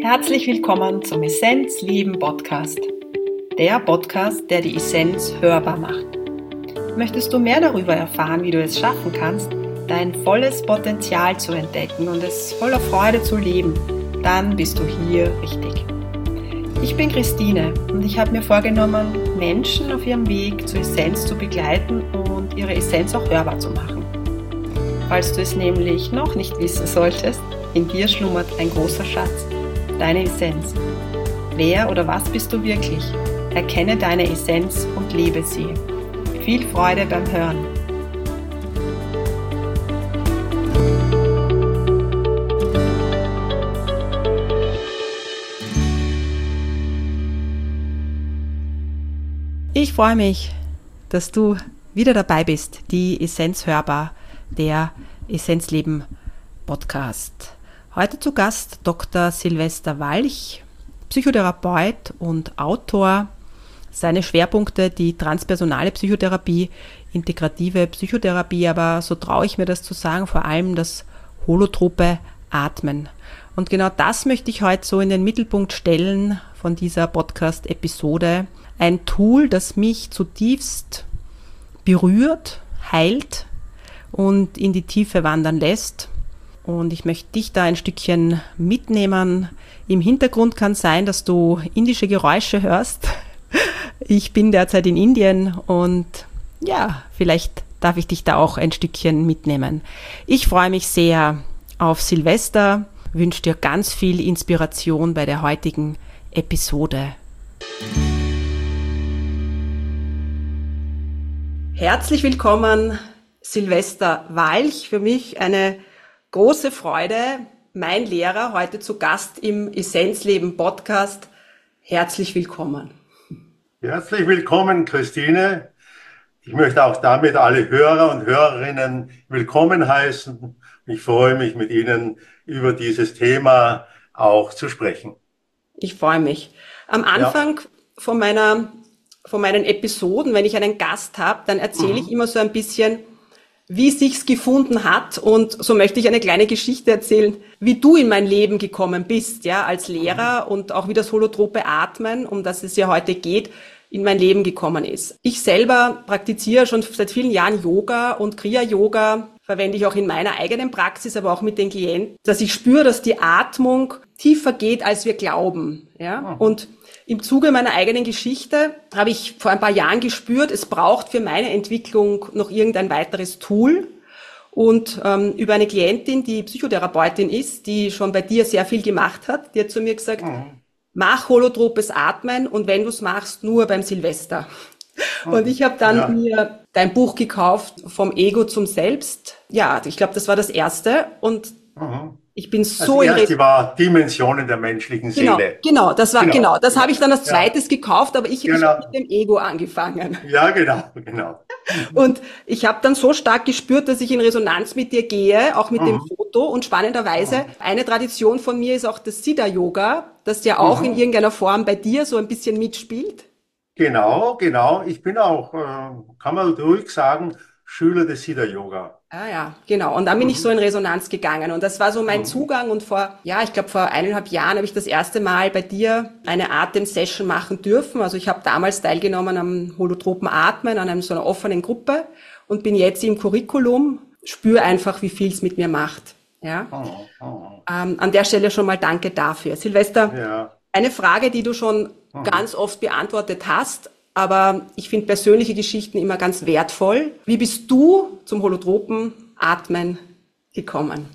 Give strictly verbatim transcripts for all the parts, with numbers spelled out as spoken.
Herzlich willkommen zum Essenz Leben Podcast. Der Podcast, der die Essenz hörbar macht. Möchtest du mehr darüber erfahren, wie du es schaffen kannst, dein volles Potenzial zu entdecken und es voller Freude zu leben, dann bist du hier richtig. Ich bin Christine und ich habe mir vorgenommen, Menschen auf ihrem Weg zur Essenz zu begleiten und ihre Essenz auch hörbar zu machen. Falls du es nämlich noch nicht wissen solltest, in dir schlummert ein großer Schatz, deine Essenz. Wer oder was bist du wirklich? Erkenne deine Essenz und lebe sie. Viel Freude beim Hören. Ich freue mich, dass du wieder dabei bist, die Essenz hörbar, der Essenzleben Podcast. Heute zu Gast Doktor Silvester Walch, Psychotherapeut und Autor. Seine Schwerpunkte die transpersonale Psychotherapie, integrative Psychotherapie, aber so traue ich mir das zu sagen, vor allem das holotrope Atmen. Und genau das möchte ich heute so in den Mittelpunkt stellen von dieser Podcast-Episode. Ein Tool, das mich zutiefst berührt, heilt und in die Tiefe wandern lässt. Und ich möchte dich da ein Stückchen mitnehmen. Im Hintergrund kann sein, dass du indische Geräusche hörst. Ich bin derzeit in Indien und ja, vielleicht darf ich dich da auch ein Stückchen mitnehmen. Ich freue mich sehr auf Silvester, wünsche dir ganz viel Inspiration bei der heutigen Episode. Herzlich willkommen, Silvester Walch. Für mich eine große Freude, mein Lehrer heute zu Gast im Essenzleben Podcast. Herzlich willkommen. Herzlich willkommen, Christine. Ich möchte auch damit alle Hörer und Hörerinnen willkommen heißen. Ich freue mich, mit Ihnen über dieses Thema auch zu sprechen. Ich freue mich. Am Anfang ja. von meiner, von meinen Episoden, wenn ich einen Gast habe, dann erzähle mhm. ich immer so ein bisschen, wie sich's gefunden hat, und so möchte ich eine kleine Geschichte erzählen, wie du in mein Leben gekommen bist, ja, als Lehrer, und auch wie das holotrope Atmen, um das es ja heute geht, in mein Leben gekommen ist. Ich selber praktiziere schon seit vielen Jahren Yoga, und Kriya-Yoga verwende ich auch in meiner eigenen Praxis, aber auch mit den Klienten, dass ich spüre, dass die Atmung tiefer geht, als wir glauben, ja, und im Zuge meiner eigenen Geschichte habe ich vor ein paar Jahren gespürt, es braucht für meine Entwicklung noch irgendein weiteres Tool. Und ähm, über eine Klientin, die Psychotherapeutin ist, die schon bei dir sehr viel gemacht hat, die hat zu mir gesagt, mhm. mach holotropes Atmen, und wenn du es machst, nur beim Silvester. Mhm. Und ich habe dann ja. mir dein Buch gekauft, Vom Ego zum Selbst. Ja, ich glaube, das war das erste. Und mhm. ich bin so das erste war Dimensionen der menschlichen genau, Seele. Genau, das war genau. genau das habe ich dann als zweites ja. gekauft, aber ich, genau. ich habe mit dem Ego angefangen. Ja, genau, genau. Und ich habe dann so stark gespürt, dass ich in Resonanz mit dir gehe, auch mit mhm. dem Foto. Und spannenderweise, mhm. eine Tradition von mir ist auch das Siddha-Yoga, das ja auch mhm. in irgendeiner Form bei dir so ein bisschen mitspielt. Genau, genau. Ich bin auch, äh, kann man ruhig sagen, Schüler des Siddha-Yoga. Ah ja, genau. Und dann bin mhm. ich so in Resonanz gegangen. Und das war so mein mhm. Zugang. Und vor, ja, ich glaube, vor eineinhalb Jahren habe ich das erste Mal bei dir eine Atem-Session machen dürfen. Also ich habe damals teilgenommen am holotropen Atmen, an einem, so einer offenen Gruppe, und bin jetzt im Curriculum, spüre einfach, wie viel es mit mir macht. Ja. Oh, oh. Ähm, an der Stelle schon mal danke dafür. Silvester, ja. eine Frage, die du schon mhm. ganz oft beantwortet hast, aber ich finde persönliche Geschichten immer ganz wertvoll. Wie bist du zum holotropen Atmen gekommen?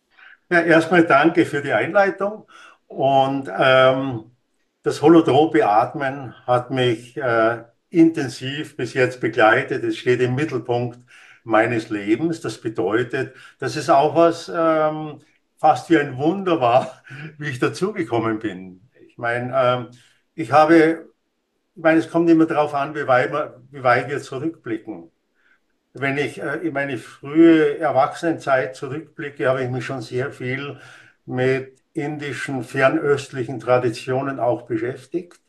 Ja, erstmal danke für die Einleitung. Und ähm, das holotrope Atmen hat mich äh, intensiv bis jetzt begleitet. Es steht im Mittelpunkt meines Lebens. Das bedeutet, dass es auch was ähm, fast wie ein Wunder war, wie ich dazugekommen bin. Ich meine, ähm, ich habe Ich meine, es kommt immer darauf an, wie weit, wir, wie weit wir zurückblicken. Wenn ich äh, in meine frühe Erwachsenenzeit zurückblicke, habe ich mich schon sehr viel mit indischen, fernöstlichen Traditionen auch beschäftigt.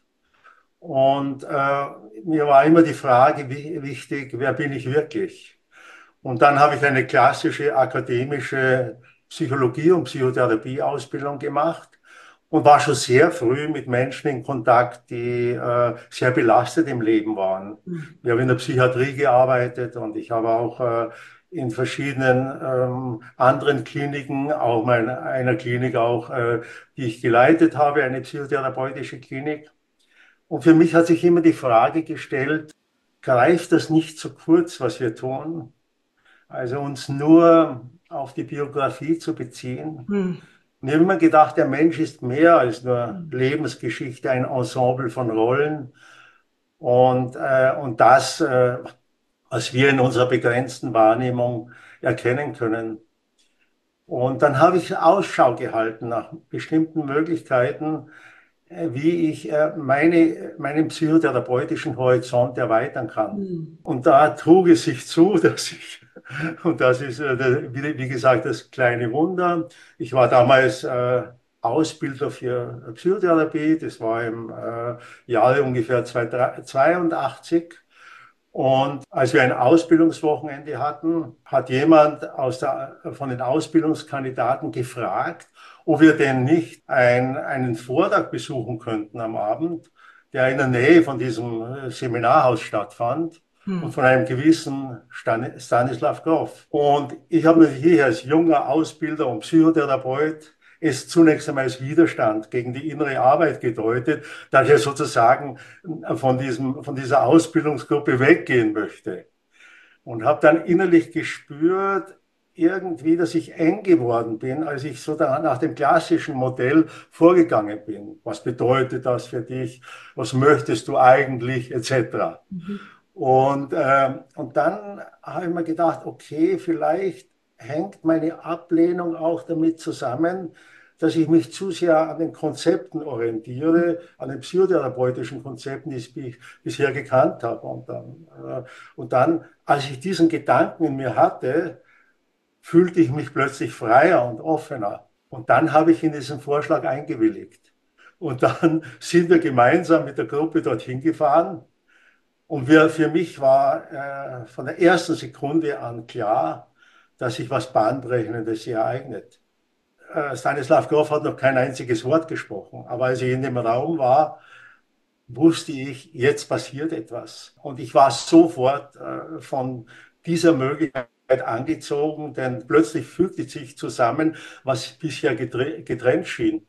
Und äh, mir war immer die Frage wie, wichtig, wer bin ich wirklich? Und dann habe ich eine klassische akademische Psychologie- und Psychotherapie-Ausbildung gemacht. und war schon sehr früh mit Menschen in Kontakt, die äh, sehr belastet im Leben waren. Mhm. Ich habe in der Psychiatrie gearbeitet und ich habe auch äh, in verschiedenen ähm, anderen Kliniken, auch mal einer Klinik auch, äh, die ich geleitet habe, eine psychotherapeutische Klinik. Und für mich hat sich immer die Frage gestellt, greift das nicht zu kurz, was wir tun? Also uns nur auf die Biografie zu beziehen. Mhm. Und ich habe immer gedacht, der Mensch ist mehr als nur Mhm. Lebensgeschichte, ein Ensemble von Rollen. Und, äh, und das, äh, was wir in unserer begrenzten Wahrnehmung erkennen können. Und dann habe ich Ausschau gehalten nach bestimmten Möglichkeiten, äh, wie ich äh, meine, meinen psychotherapeutischen Horizont erweitern kann. Mhm. Und da trug es sich zu, dass ich, und das ist, äh, wie, wie gesagt, das kleine Wunder. Ich war damals äh, Ausbilder für Psychotherapie, das war im äh, Jahre ungefähr zweiundachtzig. Und als wir ein Ausbildungswochenende hatten, hat jemand aus der, von den Ausbildungskandidaten gefragt, ob wir denn nicht ein, einen Vortrag besuchen könnten am Abend, der in der Nähe von diesem äh, Seminarhaus stattfand und Mhm. von einem gewissen Stan Stanislav Grof. Und ich habe natürlich hier als junger Ausbilder und Psychotherapeut es zunächst einmal als Widerstand gegen die innere Arbeit gedeutet, da ich ja sozusagen von diesem, von dieser Ausbildungsgruppe weggehen möchte. Und habe dann innerlich gespürt, irgendwie, dass ich eng geworden bin, als ich so da nach dem klassischen Modell vorgegangen bin. Was bedeutet das für dich? Was möchtest du eigentlich? Etc. Mhm. Und, äh, und dann habe ich mir gedacht, okay, vielleicht hängt meine Ablehnung auch damit zusammen, dass ich mich zu sehr an den Konzepten orientiere, an den psychotherapeutischen Konzepten, die ich bisher gekannt habe. Und dann, äh, und dann, als ich diesen Gedanken in mir hatte, fühlte ich mich plötzlich freier und offener. Und dann habe ich in diesen Vorschlag eingewilligt. Und dann sind wir gemeinsam mit der Gruppe dorthin gefahren. Und wir, für mich war äh, von der ersten Sekunde an klar, dass sich was Bahnbrechendes hier ereignet. Äh, Stanislav Grof hat noch kein einziges Wort gesprochen, aber als ich in dem Raum war, wusste ich, jetzt passiert etwas. Und ich war sofort äh, von dieser Möglichkeit angezogen, denn plötzlich fügte sich zusammen, was bisher getrennt schien.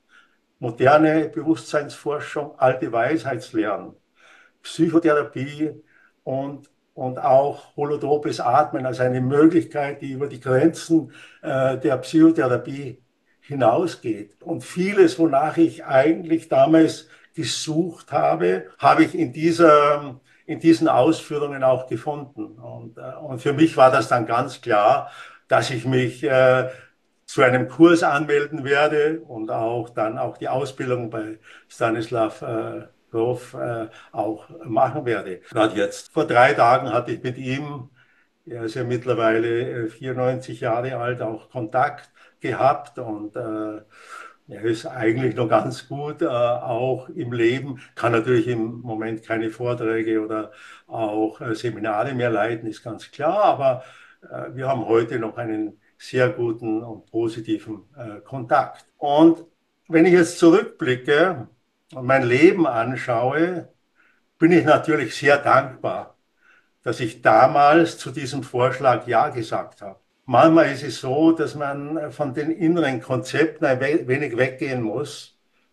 Moderne Bewusstseinsforschung, alte Weisheitslehren, Psychotherapie und, und auch holotropes Atmen als eine Möglichkeit, die über die Grenzen äh, der Psychotherapie hinausgeht. Und vieles, wonach ich eigentlich damals gesucht habe, habe ich in dieser, in diesen Ausführungen auch gefunden. Und, äh, und für mich war das dann ganz klar, dass ich mich äh, zu einem Kurs anmelden werde und auch dann auch die Ausbildung bei Stanislav äh, Grof äh, auch machen werde. Gerade jetzt. Vor drei Tagen hatte ich mit ihm, er ist ja mittlerweile vierundneunzig Jahre alt, auch Kontakt gehabt und äh, er ist eigentlich noch ganz gut, äh, auch im Leben, kann natürlich im Moment keine Vorträge oder auch äh, Seminare mehr leiten, ist ganz klar, aber äh, wir haben heute noch einen sehr guten und positiven äh, Kontakt. Und wenn ich jetzt zurückblicke und mein Leben anschaue, bin ich natürlich sehr dankbar, dass ich damals zu diesem Vorschlag Ja gesagt habe. Manchmal ist es so, dass man von den inneren Konzepten ein wenig weggehen muss,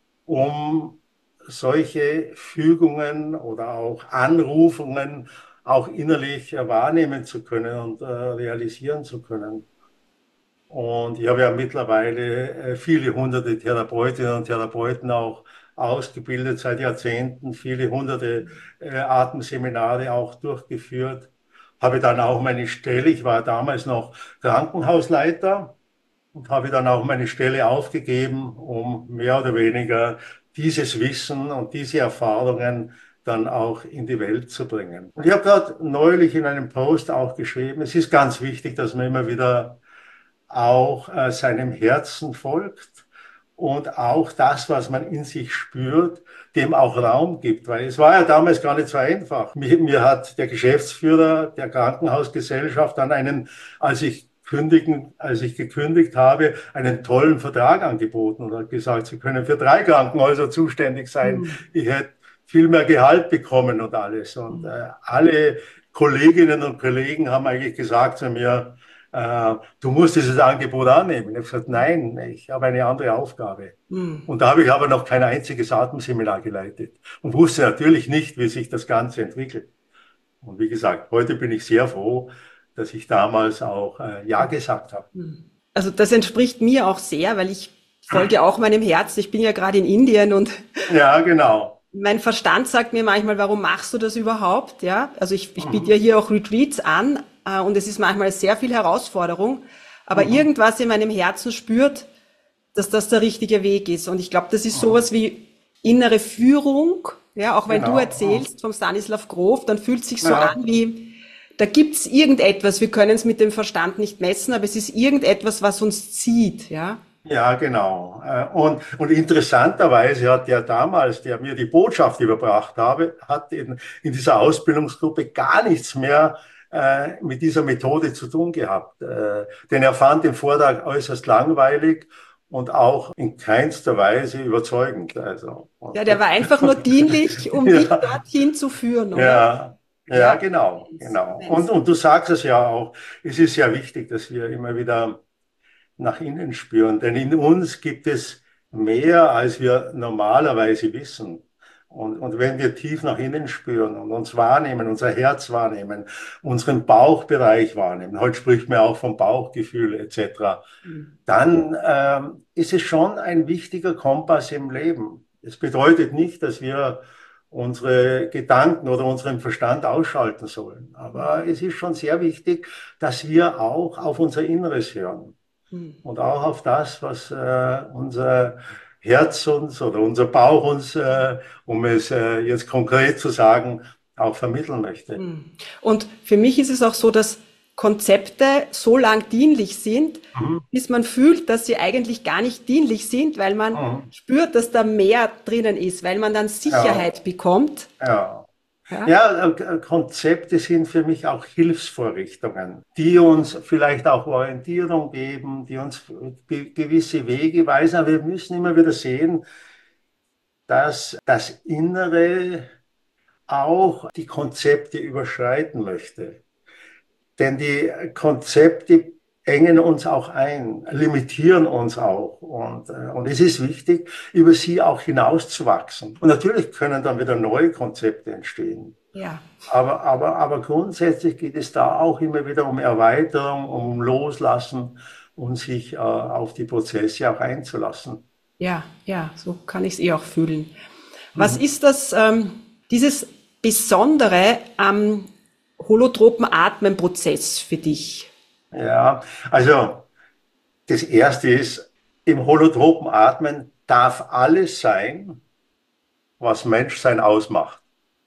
um solche Fügungen oder auch Anrufungen auch innerlich wahrnehmen zu können und äh, realisieren zu können. Und ich habe ja mittlerweile äh, viele hunderte Therapeutinnen und Therapeuten auch ausgebildet seit Jahrzehnten, viele hunderte äh, Atemseminare auch durchgeführt. Habe dann auch meine Stelle, ich war damals noch Krankenhausleiter und habe dann auch meine Stelle aufgegeben, um mehr oder weniger dieses Wissen und diese Erfahrungen dann auch in die Welt zu bringen. Und ich habe gerade neulich in einem Post auch geschrieben, es ist ganz wichtig, dass man immer wieder auch äh, seinem Herzen folgt und auch das, was man in sich spürt, dem auch Raum gibt. Weil es war ja damals gar nicht so einfach. Mir, mir hat der Geschäftsführer der Krankenhausgesellschaft dann einen, als ich kündigen, als ich gekündigt habe, einen tollen Vertrag angeboten und hat gesagt, Sie können für drei Krankenhäuser zuständig sein. Hm. Ich hätte viel mehr Gehalt bekommen und alles. Und äh, alle Kolleginnen und Kollegen haben eigentlich gesagt zu mir, äh, du musst dieses Angebot annehmen. Ich habe gesagt, nein, ich habe eine andere Aufgabe. Hm. Und da habe ich aber noch kein einziges Atemseminar geleitet und wusste natürlich nicht, wie sich das Ganze entwickelt. Und wie gesagt, heute bin ich sehr froh, dass ich damals auch äh, Ja gesagt habe. Also das entspricht mir auch sehr, weil ich folge auch meinem Herzen. Ich bin ja gerade in Indien und Ja, genau. mein Verstand sagt mir manchmal, warum machst du das überhaupt? Ja, also ich, ich biete ja hier auch Retreats an äh, und es ist manchmal sehr viel Herausforderung, aber Mhm. irgendwas in meinem Herzen spürt, dass das der richtige Weg ist. Und ich glaube, das ist sowas wie innere Führung. Ja, auch wenn du Genau. erzählst vom Stanislav Grof, dann fühlt es sich so Ja. an wie, da gibt's irgendetwas, wir können es mit dem Verstand nicht messen, aber es ist irgendetwas, was uns zieht, ja. Ja, genau. Äh, Und, und interessanterweise hat der damals, der mir die Botschaft überbracht habe, hat in, in dieser Ausbildungsgruppe gar nichts mehr äh, mit dieser Methode zu tun gehabt. Äh, denn er fand den Vortrag äußerst langweilig und auch in keinster Weise überzeugend. Also, Ja, und, der war einfach nur dienlich, um dich ja, dorthin zu führen, oder? ja, ja, Ja, genau, immens, genau. Und, immens. und du sagst es ja auch, es ist ja wichtig, dass wir immer wieder nach innen spüren. Denn in uns gibt es mehr, als wir normalerweise wissen. Und, und wenn wir tief nach innen spüren und uns wahrnehmen, unser Herz wahrnehmen, unseren Bauchbereich wahrnehmen, heute spricht man auch vom Bauchgefühl et cetera, dann ähm, ist es schon ein wichtiger Kompass im Leben. Es bedeutet nicht, dass wir unsere Gedanken oder unseren Verstand ausschalten sollen. Aber es ist schon sehr wichtig, dass wir auch auf unser Inneres hören und auch auf das, was äh, unser Herz uns oder unser Bauch uns, äh, um es äh, jetzt konkret zu sagen, auch vermitteln möchte. Und für mich ist es auch so, dass Konzepte so lang dienlich sind, Mhm. bis man fühlt, dass sie eigentlich gar nicht dienlich sind, weil man Mhm. spürt, dass da mehr drinnen ist, weil man dann Ja, Sicherheit bekommt. ja. Ja, Ja, äh, Konzepte sind für mich auch Hilfsvorrichtungen, die uns vielleicht auch Orientierung geben, die uns ge- gewisse Wege weisen. Aber wir müssen immer wieder sehen, dass das Innere auch die Konzepte überschreiten möchte. Denn die Konzepte engen uns auch ein, limitieren uns auch. Und, äh, und es ist wichtig, über sie auch hinauszuwachsen. Und natürlich können dann wieder neue Konzepte entstehen. ja, Aber, aber, aber grundsätzlich geht es da auch immer wieder um Erweiterung, um Loslassen und sich äh, auf die Prozesse auch einzulassen. ja, ja, so kann ich es eh auch fühlen. Was Mhm. ist das, ähm, dieses Besondere am holotropen Atmenprozess für dich? Ja, also das Erste ist, im holotropen Atmen darf alles sein, was Menschsein ausmacht.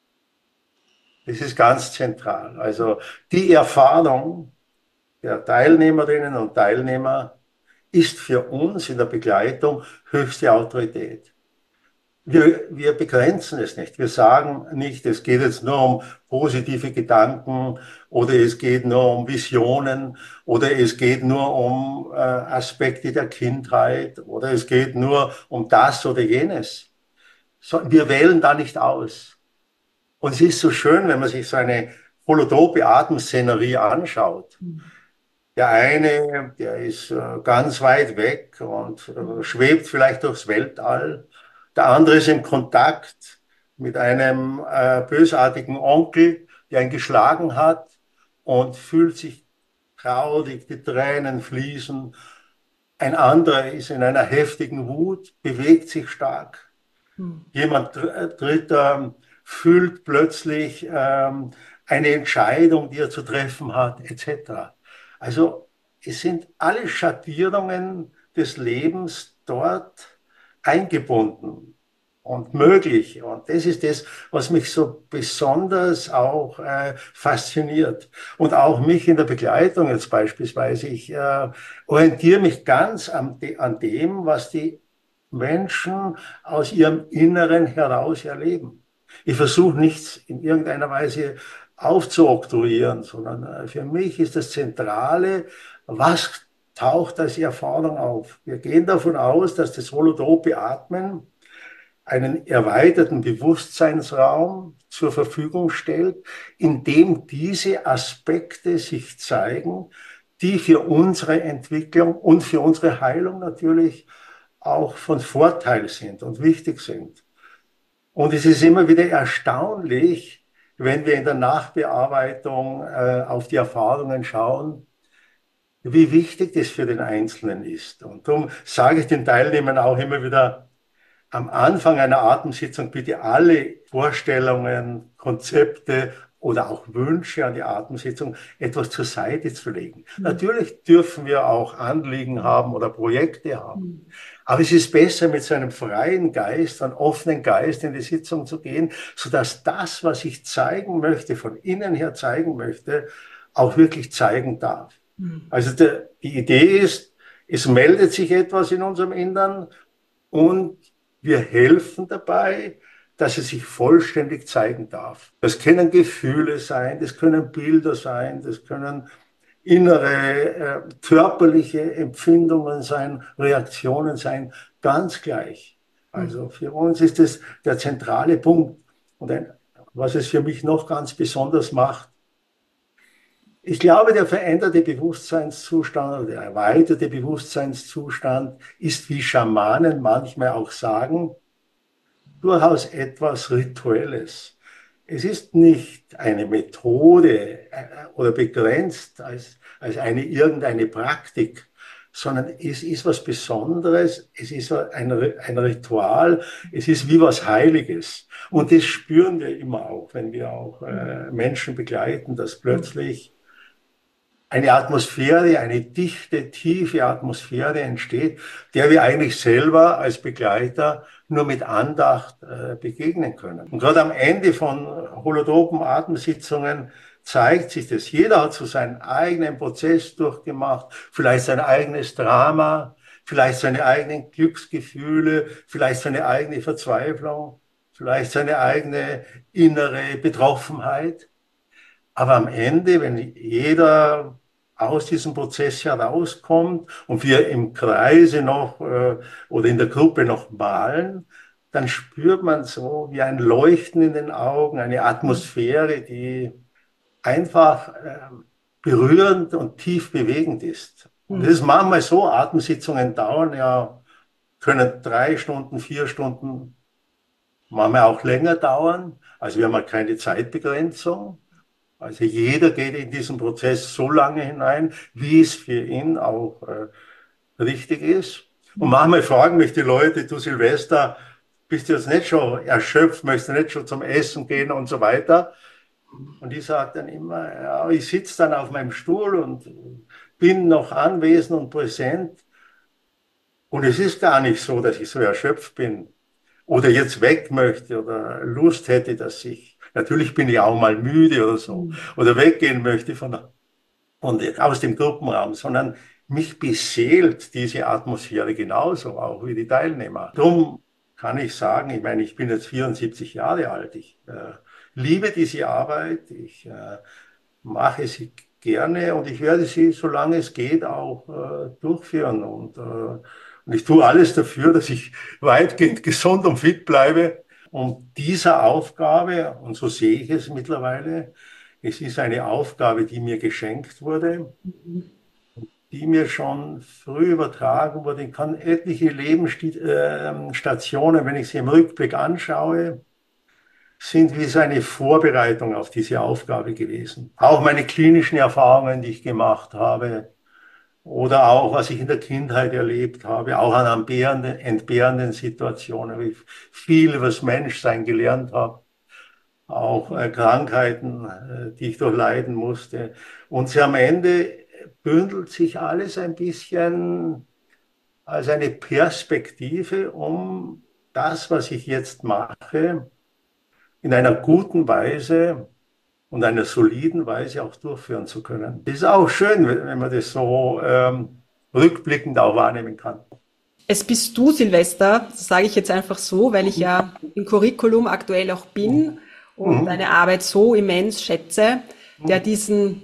Das ist ganz zentral. Also die Erfahrung der Teilnehmerinnen und Teilnehmer ist für uns in der Begleitung höchste Autorität. Wir, wir begrenzen es nicht. Wir sagen nicht, es geht jetzt nur um positive Gedanken oder es geht nur um Visionen oder es geht nur um äh, Aspekte der Kindheit oder es geht nur um das oder jenes. So, wir wählen da nicht aus. Und es ist so schön, wenn man sich so eine holotrope Atemszenerie anschaut. Der eine, der ist äh, ganz weit weg und äh, schwebt vielleicht durchs Weltall. Der andere ist im Kontakt mit einem äh, bösartigen Onkel, der ihn geschlagen hat und fühlt sich traurig, die Tränen fließen. Ein anderer ist in einer heftigen Wut, bewegt sich stark. Jemand dr- dritter fühlt plötzlich ähm, eine Entscheidung, die er zu treffen hat, et cetera. Also es sind alle Schattierungen des Lebens dort eingebunden und möglich. Und das ist das, was mich so besonders auch äh, fasziniert. Und auch mich in der Begleitung jetzt beispielsweise. Ich äh, orientiere mich ganz an, de an dem, was die Menschen aus ihrem Inneren heraus erleben. Ich versuche nichts in irgendeiner Weise aufzuoktroyieren, sondern äh, für mich ist das Zentrale, Was taucht als Erfahrung auf? Wir gehen davon aus, dass das holotrope Atmen einen erweiterten Bewusstseinsraum zur Verfügung stellt, in dem diese Aspekte sich zeigen, die für unsere Entwicklung und für unsere Heilung natürlich auch von Vorteil sind und wichtig sind. Und es ist immer wieder erstaunlich, wenn wir in der Nachbearbeitung äh, auf die Erfahrungen schauen, wie wichtig das für den Einzelnen ist. Und darum sage ich den Teilnehmern auch immer wieder, am Anfang einer Atemsitzung bitte alle Vorstellungen, Konzepte oder auch Wünsche an die Atemsitzung etwas zur Seite zu legen. Mhm. Natürlich dürfen wir auch Anliegen haben oder Projekte haben. Mhm. Aber es ist besser, mit so einem freien Geist, einem offenen Geist in die Sitzung zu gehen, sodass das, was ich zeigen möchte, von innen her zeigen möchte, auch wirklich zeigen darf. Mhm. Also der, die Idee ist, es meldet sich etwas in unserem Innern und wir helfen dabei, dass es sich vollständig zeigen darf. Das können Gefühle sein, das können Bilder sein, das können innere äh, körperliche Empfindungen sein, Reaktionen sein, ganz gleich. Also für uns ist das der zentrale Punkt. Und ein, was es für mich noch ganz besonders macht, ich glaube, der veränderte Bewusstseinszustand oder der erweiterte Bewusstseinszustand ist, wie Schamanen manchmal auch sagen, durchaus etwas Rituelles. Es ist nicht eine Methode oder begrenzt als, als eine irgendeine Praktik, sondern es ist was Besonderes, es ist ein, ein Ritual, es ist wie was Heiliges. Und das spüren wir immer auch, wenn wir auch äh, Menschen begleiten, dass plötzlich eine Atmosphäre, eine dichte, tiefe Atmosphäre entsteht, der wir eigentlich selber als Begleiter nur mit Andacht äh, begegnen können. Und gerade am Ende von holotropen Atemsitzungen zeigt sich das. Jeder hat so seinen eigenen Prozess durchgemacht, vielleicht sein eigenes Drama, vielleicht seine eigenen Glücksgefühle, vielleicht seine eigene Verzweiflung, vielleicht seine eigene innere Betroffenheit. Aber am Ende, wenn jeder aus diesem Prozess herauskommt und wir im Kreise noch äh, oder in der Gruppe noch malen, dann spürt man so wie ein Leuchten in den Augen, eine Atmosphäre, die einfach äh, berührend und tief bewegend ist. Und das ist manchmal so, Atemsitzungen dauern ja, können drei Stunden, vier Stunden, manchmal auch länger dauern. Also wir haben ja keine Zeitbegrenzung. Also jeder geht in diesen Prozess so lange hinein, wie es für ihn auch äh, richtig ist. Und manchmal fragen mich die Leute, du Silvester, bist du jetzt nicht schon erschöpft, möchtest du nicht schon zum Essen gehen und so weiter? Und ich sage dann immer, ja, ich sitze dann auf meinem Stuhl und bin noch anwesend und präsent. Und es ist gar nicht so, dass ich so erschöpft bin oder jetzt weg möchte oder Lust hätte, dass ich, natürlich bin ich auch mal müde oder so, oder weggehen möchte von, von aus dem Gruppenraum, sondern mich beseelt diese Atmosphäre genauso auch wie die Teilnehmer. Darum kann ich sagen, ich meine, ich bin jetzt vierundsiebzig Jahre alt, ich äh, liebe diese Arbeit, ich äh, mache sie gerne und ich werde sie, solange es geht, auch äh, durchführen. Und, äh, und ich tue alles dafür, dass ich weitgehend gesund und fit bleibe. Und dieser Aufgabe, und so sehe ich es mittlerweile, es ist eine Aufgabe, die mir geschenkt wurde, die mir schon früh übertragen wurde. Ich kann etliche Lebensstationen, wenn ich sie im Rückblick anschaue, sind wie so eine Vorbereitung auf diese Aufgabe gewesen. Auch meine klinischen Erfahrungen, die ich gemacht habe, oder auch, was ich in der Kindheit erlebt habe, auch an entbehrenden, entbehrenden Situationen, wie ich viel über das Menschsein gelernt habe, auch äh, Krankheiten, äh, die ich durchleiden musste. Und sie am Ende bündelt sich alles ein bisschen als eine Perspektive, um das, was ich jetzt mache, in einer guten Weise und einer soliden Weise auch durchführen zu können. Das ist auch schön, wenn man das so ähm, rückblickend auch wahrnehmen kann. Es bist du, Silvester, das sage ich jetzt einfach so, weil ich ja im Curriculum aktuell auch bin und mhm. deine Arbeit so immens schätze, der diesen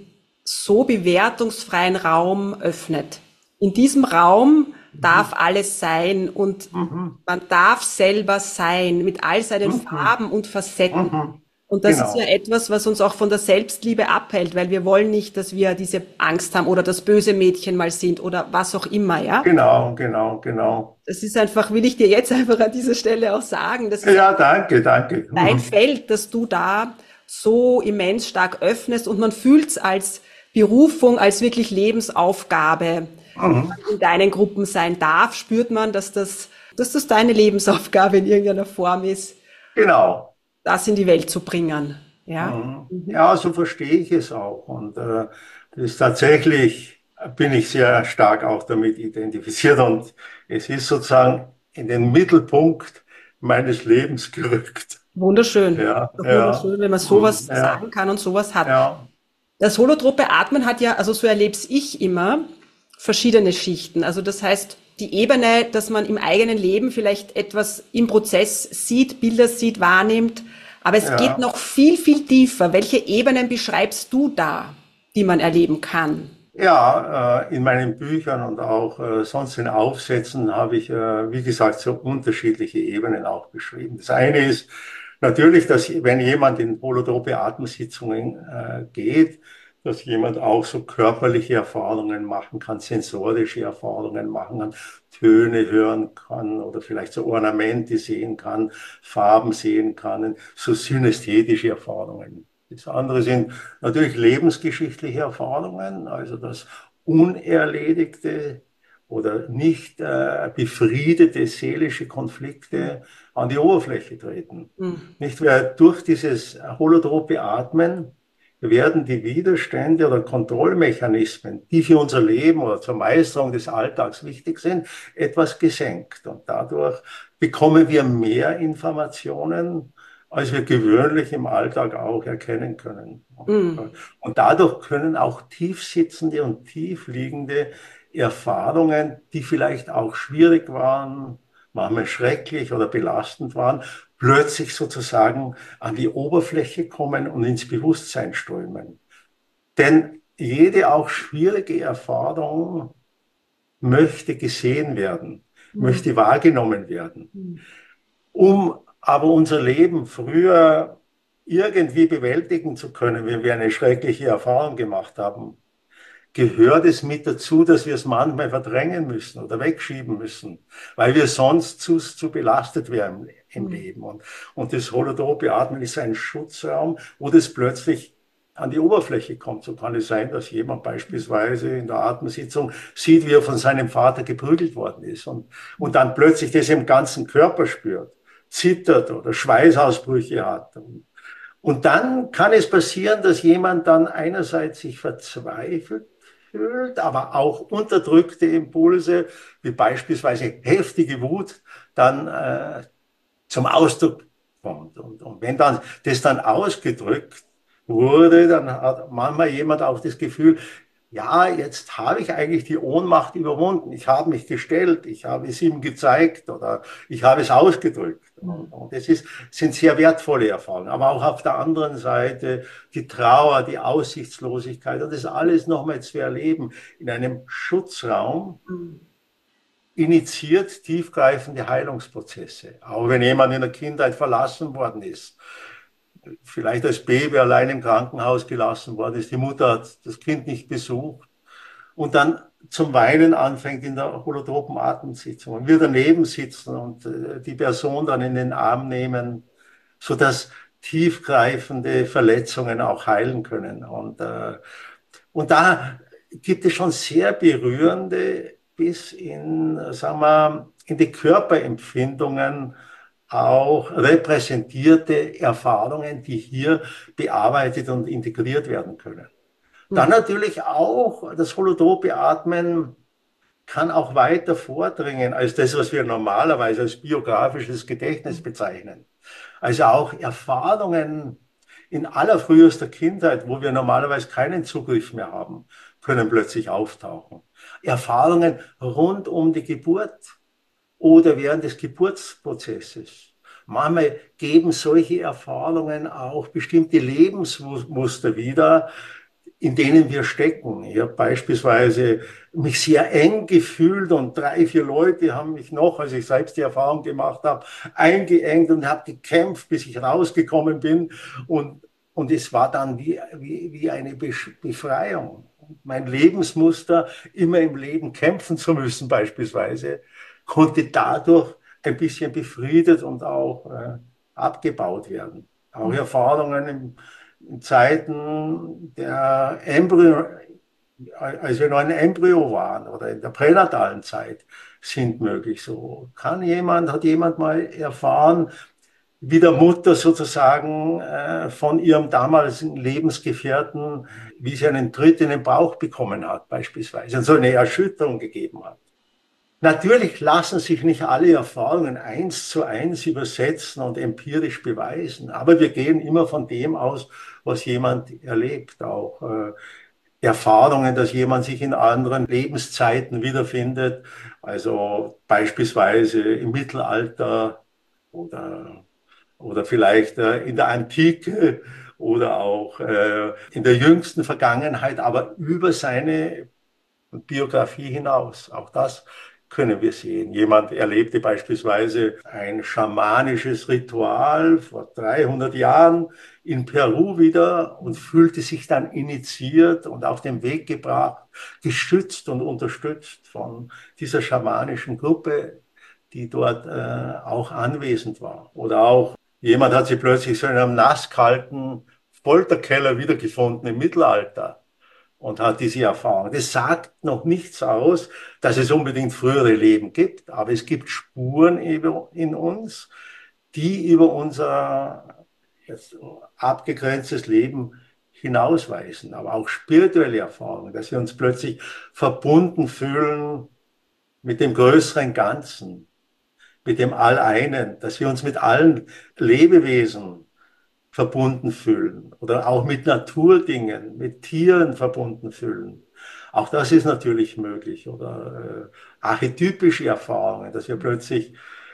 so bewertungsfreien Raum öffnet. In diesem Raum darf alles sein und Mhm. man darf selber sein mit all seinen Mhm. Farben und Facetten. Mhm. Und das ist ja Genau. etwas, was uns auch von der Selbstliebe abhält, weil wir wollen nicht, dass wir diese Angst haben oder das böse Mädchen mal sind oder was auch immer, ja. Genau, genau, genau. Das ist einfach, will ich dir jetzt einfach an dieser Stelle auch sagen, das ist Ja, danke, danke. dein Mhm. Feld, das du da so immens stark öffnest und man fühlt es als Berufung, als wirklich Lebensaufgabe Mhm. in deinen Gruppen sein darf, spürt man, dass das, dass das deine Lebensaufgabe in irgendeiner Form ist, Genau. das in die Welt zu bringen. Ja. Mhm. Mhm. Ja, so verstehe ich es auch. Und äh, das ist tatsächlich, bin ich sehr stark auch damit identifiziert. Und es ist sozusagen in den Mittelpunkt meines Lebens gerückt. Wunderschön. Ja, Doch ja, wunderschön, wenn man mhm. sowas Ja, sagen kann und sowas hat. ja, Das holotrope Atmen hat ja, also so erlebe ich immer, verschiedene Schichten. Also das heißt, die Ebene, dass man im eigenen Leben vielleicht etwas im Prozess sieht, Bilder sieht, wahrnimmt, aber es geht ja. noch viel, viel tiefer. Welche Ebenen beschreibst du da, die man erleben kann? Ja, äh, in meinen Büchern und auch äh, sonst in Aufsätzen habe ich, äh, wie gesagt, so unterschiedliche Ebenen auch beschrieben. Das eine ist natürlich, dass wenn jemand in holotrope Atemsitzungen äh, geht, dass jemand auch so körperliche Erfahrungen machen kann, sensorische Erfahrungen machen kann, Töne hören kann oder vielleicht so Ornamente sehen kann, Farben sehen kann, so synästhetische Erfahrungen. Das andere sind natürlich lebensgeschichtliche Erfahrungen, also das unerledigte oder nicht äh, befriedete seelische Konflikte an die Oberfläche treten. Hm. Nicht mehr durch dieses holotrope Atmen werden die Widerstände oder Kontrollmechanismen, die für unser Leben oder zur Meisterung des Alltags wichtig sind, etwas gesenkt. Und dadurch bekommen wir mehr Informationen, als wir gewöhnlich im Alltag auch erkennen können. Hm. Und dadurch können auch tiefsitzende und tiefliegende Erfahrungen, die vielleicht auch schwierig waren, manchmal schrecklich oder belastend waren, plötzlich sozusagen an die Oberfläche kommen und ins Bewusstsein strömen. Denn jede auch schwierige Erfahrung möchte gesehen werden, Hm. möchte wahrgenommen werden. Hm. Um aber unser Leben früher irgendwie bewältigen zu können, wenn wir eine schreckliche Erfahrung gemacht haben, gehört es mit dazu, dass wir es manchmal verdrängen müssen oder wegschieben müssen, weil wir sonst zu, zu belastet wären im Hm. Leben. Und, und das holotrope Atmen ist ein Schutzraum, wo das plötzlich an die Oberfläche kommt. So kann es sein, dass jemand beispielsweise in der Atemsitzung sieht, wie er von seinem Vater geprügelt worden ist und, und dann plötzlich das im ganzen Körper spürt, zittert oder Schweißausbrüche hat. Und, und dann kann es passieren, dass jemand dann einerseits sich verzweifelt fühlt, aber auch unterdrückte Impulse, wie beispielsweise heftige Wut, dann äh, zum Ausdruck kommt. Und, und wenn dann das dann ausgedrückt wurde, dann hat manchmal jemand auch das Gefühl, ja, jetzt habe ich eigentlich die Ohnmacht überwunden. Ich habe mich gestellt, ich habe es ihm gezeigt oder ich habe es ausgedrückt. Und, und das ist, sind sehr wertvolle Erfahrungen. Aber auch auf der anderen Seite die Trauer, die Aussichtslosigkeit und das alles nochmal zu erleben in einem Schutzraum, Hm. initiiert tiefgreifende Heilungsprozesse. Auch wenn jemand in der Kindheit verlassen worden ist, vielleicht als Baby allein im Krankenhaus gelassen worden ist, die Mutter hat das Kind nicht besucht und dann zum Weinen anfängt in der holotropen Atemsitzung und wir daneben sitzen und äh, die Person dann in den Arm nehmen, sodass tiefgreifende Verletzungen auch heilen können. Und, äh, und da gibt es schon sehr berührende bis in, sagen wir, in die Körperempfindungen auch repräsentierte Erfahrungen, die hier bearbeitet und integriert werden können. Dann Hm. natürlich auch das holotrope Atmen kann auch weiter vordringen als das, was wir normalerweise als biografisches Gedächtnis bezeichnen. Also auch Erfahrungen in allerfrühester Kindheit, wo wir normalerweise keinen Zugriff mehr haben, können plötzlich auftauchen. Erfahrungen rund um die Geburt oder während des Geburtsprozesses. Manchmal geben solche Erfahrungen auch bestimmte Lebensmuster wieder, in denen wir stecken. Ich habe beispielsweise mich sehr eng gefühlt und drei, vier Leute haben mich noch, als ich selbst die Erfahrung gemacht habe, eingeengt und habe gekämpft, bis ich rausgekommen bin. Und, und es war dann wie, wie, wie eine Befreiung. Mein Lebensmuster, immer im Leben kämpfen zu müssen beispielsweise, konnte dadurch ein bisschen befriedet und auch äh, abgebaut werden. Auch Erfahrungen im in Zeiten der Embryo, als wir noch ein Embryo waren oder in der pränatalen Zeit, sind möglich. So kann jemand, hat jemand mal erfahren, wie der Mutter sozusagen äh, von ihrem damaligen Lebensgefährten, wie sie einen Tritt in den Bauch bekommen hat, beispielsweise, und so eine Erschütterung gegeben hat. Natürlich lassen sich nicht alle Erfahrungen eins zu eins übersetzen und empirisch beweisen, aber wir gehen immer von dem aus, was jemand erlebt, auch äh, Erfahrungen, dass jemand sich in anderen Lebenszeiten wiederfindet, also beispielsweise im Mittelalter oder, oder vielleicht äh, in der Antike oder auch äh, in der jüngsten Vergangenheit, aber über seine Biografie hinaus. Auch das können wir sehen. Jemand erlebte beispielsweise ein schamanisches Ritual vor dreihundert Jahren in Peru wieder und fühlte sich dann initiiert und auf den Weg gebracht, gestützt und unterstützt von dieser schamanischen Gruppe, die dort äh, auch anwesend war. Oder auch jemand hat sich plötzlich so in einem nasskalten Folterkeller wiedergefunden im Mittelalter und hat diese Erfahrung. Das sagt noch nichts aus, dass es unbedingt frühere Leben gibt, aber es gibt Spuren in uns, die über unser jetzt abgegrenztes Leben hinausweisen, aber auch spirituelle Erfahrungen, dass wir uns plötzlich verbunden fühlen mit dem größeren Ganzen, mit dem Alleinen, dass wir uns mit allen Lebewesen verbunden fühlen oder auch mit Naturdingen, mit Tieren verbunden fühlen. Auch das ist natürlich möglich. Oder äh, archetypische Erfahrungen, dass wir plötzlich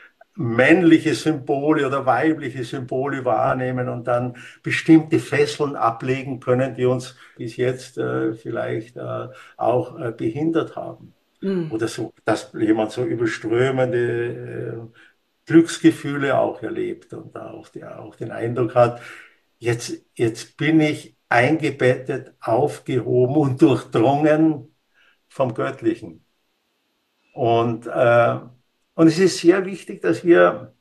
männliche Symbole oder weibliche Symbole wahrnehmen und dann bestimmte Fesseln ablegen können, die uns bis jetzt äh, vielleicht äh, auch äh, behindert haben. Mhm. Oder so, dass jemand so überströmende äh, Glücksgefühle auch erlebt und auch, die, auch den Eindruck hat, jetzt, jetzt bin ich eingebettet, aufgehoben und durchdrungen vom Göttlichen. Und, äh, und es ist sehr wichtig, dass wir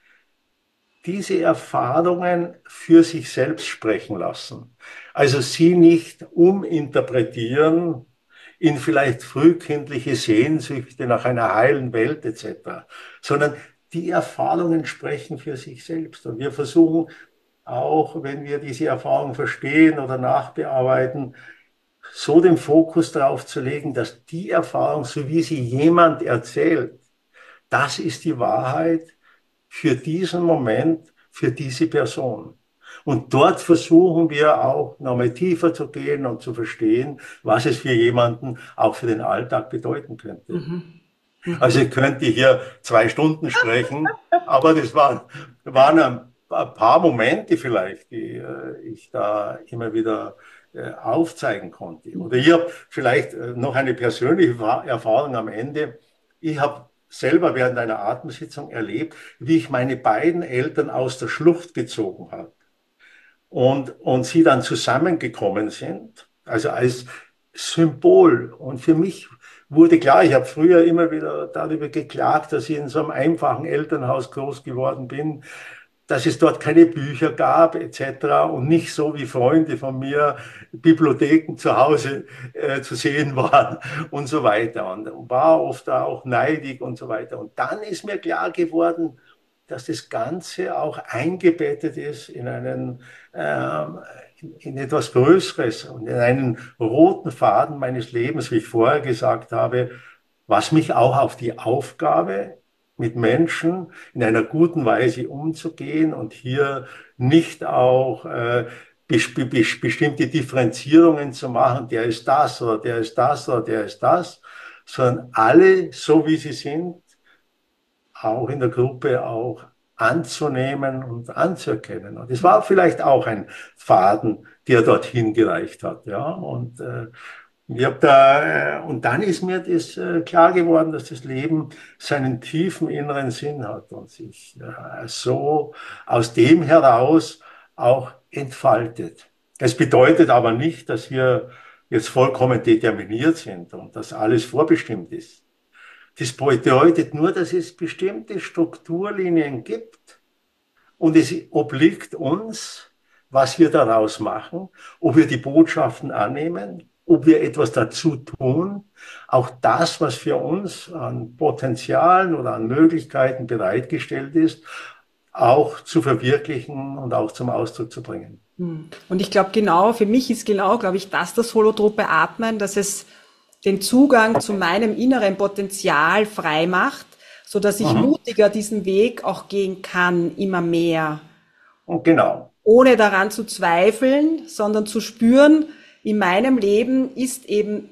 diese Erfahrungen für sich selbst sprechen lassen. Also sie nicht uminterpretieren in vielleicht frühkindliche Sehnsüchte nach einer heilen Welt et cetera, sondern die Erfahrungen sprechen für sich selbst. Und wir versuchen auch, wenn wir diese Erfahrungen verstehen oder nachbearbeiten, so den Fokus darauf zu legen, dass die Erfahrung, so wie sie jemand erzählt, das ist die Wahrheit für diesen Moment, für diese Person. Und dort versuchen wir auch nochmal tiefer zu gehen und zu verstehen, was es für jemanden auch für den Alltag bedeuten könnte. Mhm. Mhm. Also ich könnte hier zwei Stunden sprechen, aber das waren, waren ein paar Momente vielleicht, die äh, ich da immer wieder äh, aufzeigen konnte. Oder ich habe vielleicht äh, noch eine persönliche Erfahrung am Ende. Ich habe selber während einer Atemsitzung erlebt, wie ich meine beiden Eltern aus der Schlucht gezogen habe und, und sie dann zusammengekommen sind, also als Symbol. Und für mich wurde klar, ich habe früher immer wieder darüber geklagt, dass ich in so einem einfachen Elternhaus groß geworden bin, dass es dort keine Bücher gab et cetera und nicht so wie Freunde von mir Bibliotheken zu Hause äh, zu sehen waren und so weiter. Und war oft auch neidig und so weiter. Und dann ist mir klar geworden, dass das Ganze auch eingebettet ist in einen ähm, in, in etwas Größeres und in einen roten Faden meines Lebens, wie ich vorher gesagt habe, was mich auch auf die Aufgabe mit Menschen in einer guten Weise umzugehen und hier nicht auch äh, bestimmte Differenzierungen zu machen, der ist das oder der ist das oder der ist das, sondern alle so wie sie sind, auch in der Gruppe auch anzunehmen und anzuerkennen. Und es war vielleicht auch ein Faden, der dorthin gereicht hat. Ja, und äh, ich hab da, äh, und dann ist mir das äh, klar geworden, dass das Leben seinen tiefen inneren Sinn hat und sich äh, so aus dem heraus auch entfaltet. Es bedeutet aber nicht, dass wir jetzt vollkommen determiniert sind und dass alles vorbestimmt ist. Das bedeutet nur, dass es bestimmte Strukturlinien gibt und es obliegt uns, was wir daraus machen, ob wir die Botschaften annehmen, ob wir etwas dazu tun, auch das, was für uns an Potenzialen oder an Möglichkeiten bereitgestellt ist, auch zu verwirklichen und auch zum Ausdruck zu bringen. Hm. Und ich glaube genau, für mich ist genau, glaube ich, das das holotrope Atmen, dass es den Zugang zu meinem inneren Potenzial frei macht, so dass ich Mhm. mutiger diesen Weg auch gehen kann, immer mehr, Und genau, ohne daran zu zweifeln, sondern zu spüren, in meinem Leben ist eben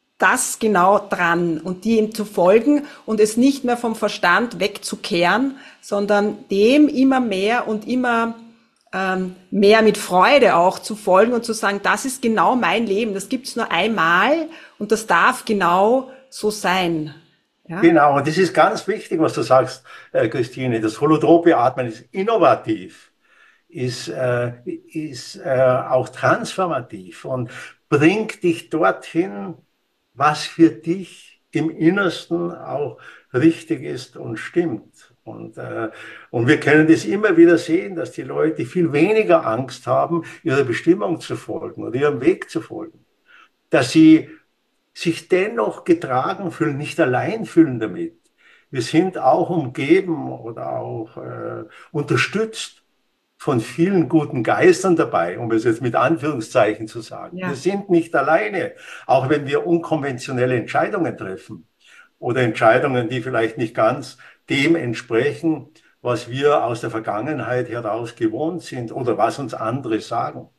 das genau dran und dem zu folgen und es nicht mehr vom Verstand wegzukehren, sondern dem immer mehr und immer ähm, mehr mit Freude auch zu folgen und zu sagen, das ist genau mein Leben, das gibt's nur einmal und das darf genau so sein. Ja? genau. Und das ist ganz wichtig, was du sagst, äh, Christine. Das holotrope Atmen ist innovativ, ist, äh, ist äh, auch transformativ und bringt dich dorthin, was für dich im Innersten auch richtig ist und stimmt. Und, äh, und wir können das immer wieder sehen, dass die Leute viel weniger Angst haben, ihrer Bestimmung zu folgen oder ihrem Weg zu folgen. Dass sie sich dennoch getragen fühlen, nicht allein fühlen damit. Wir sind auch umgeben oder auch äh, unterstützt von vielen guten Geistern dabei, um es jetzt mit Anführungszeichen zu sagen. Wir Ja. sind nicht alleine, auch wenn wir unkonventionelle Entscheidungen treffen oder Entscheidungen, die vielleicht nicht ganz dem entsprechen, was wir aus der Vergangenheit heraus gewohnt sind oder was uns andere sagen.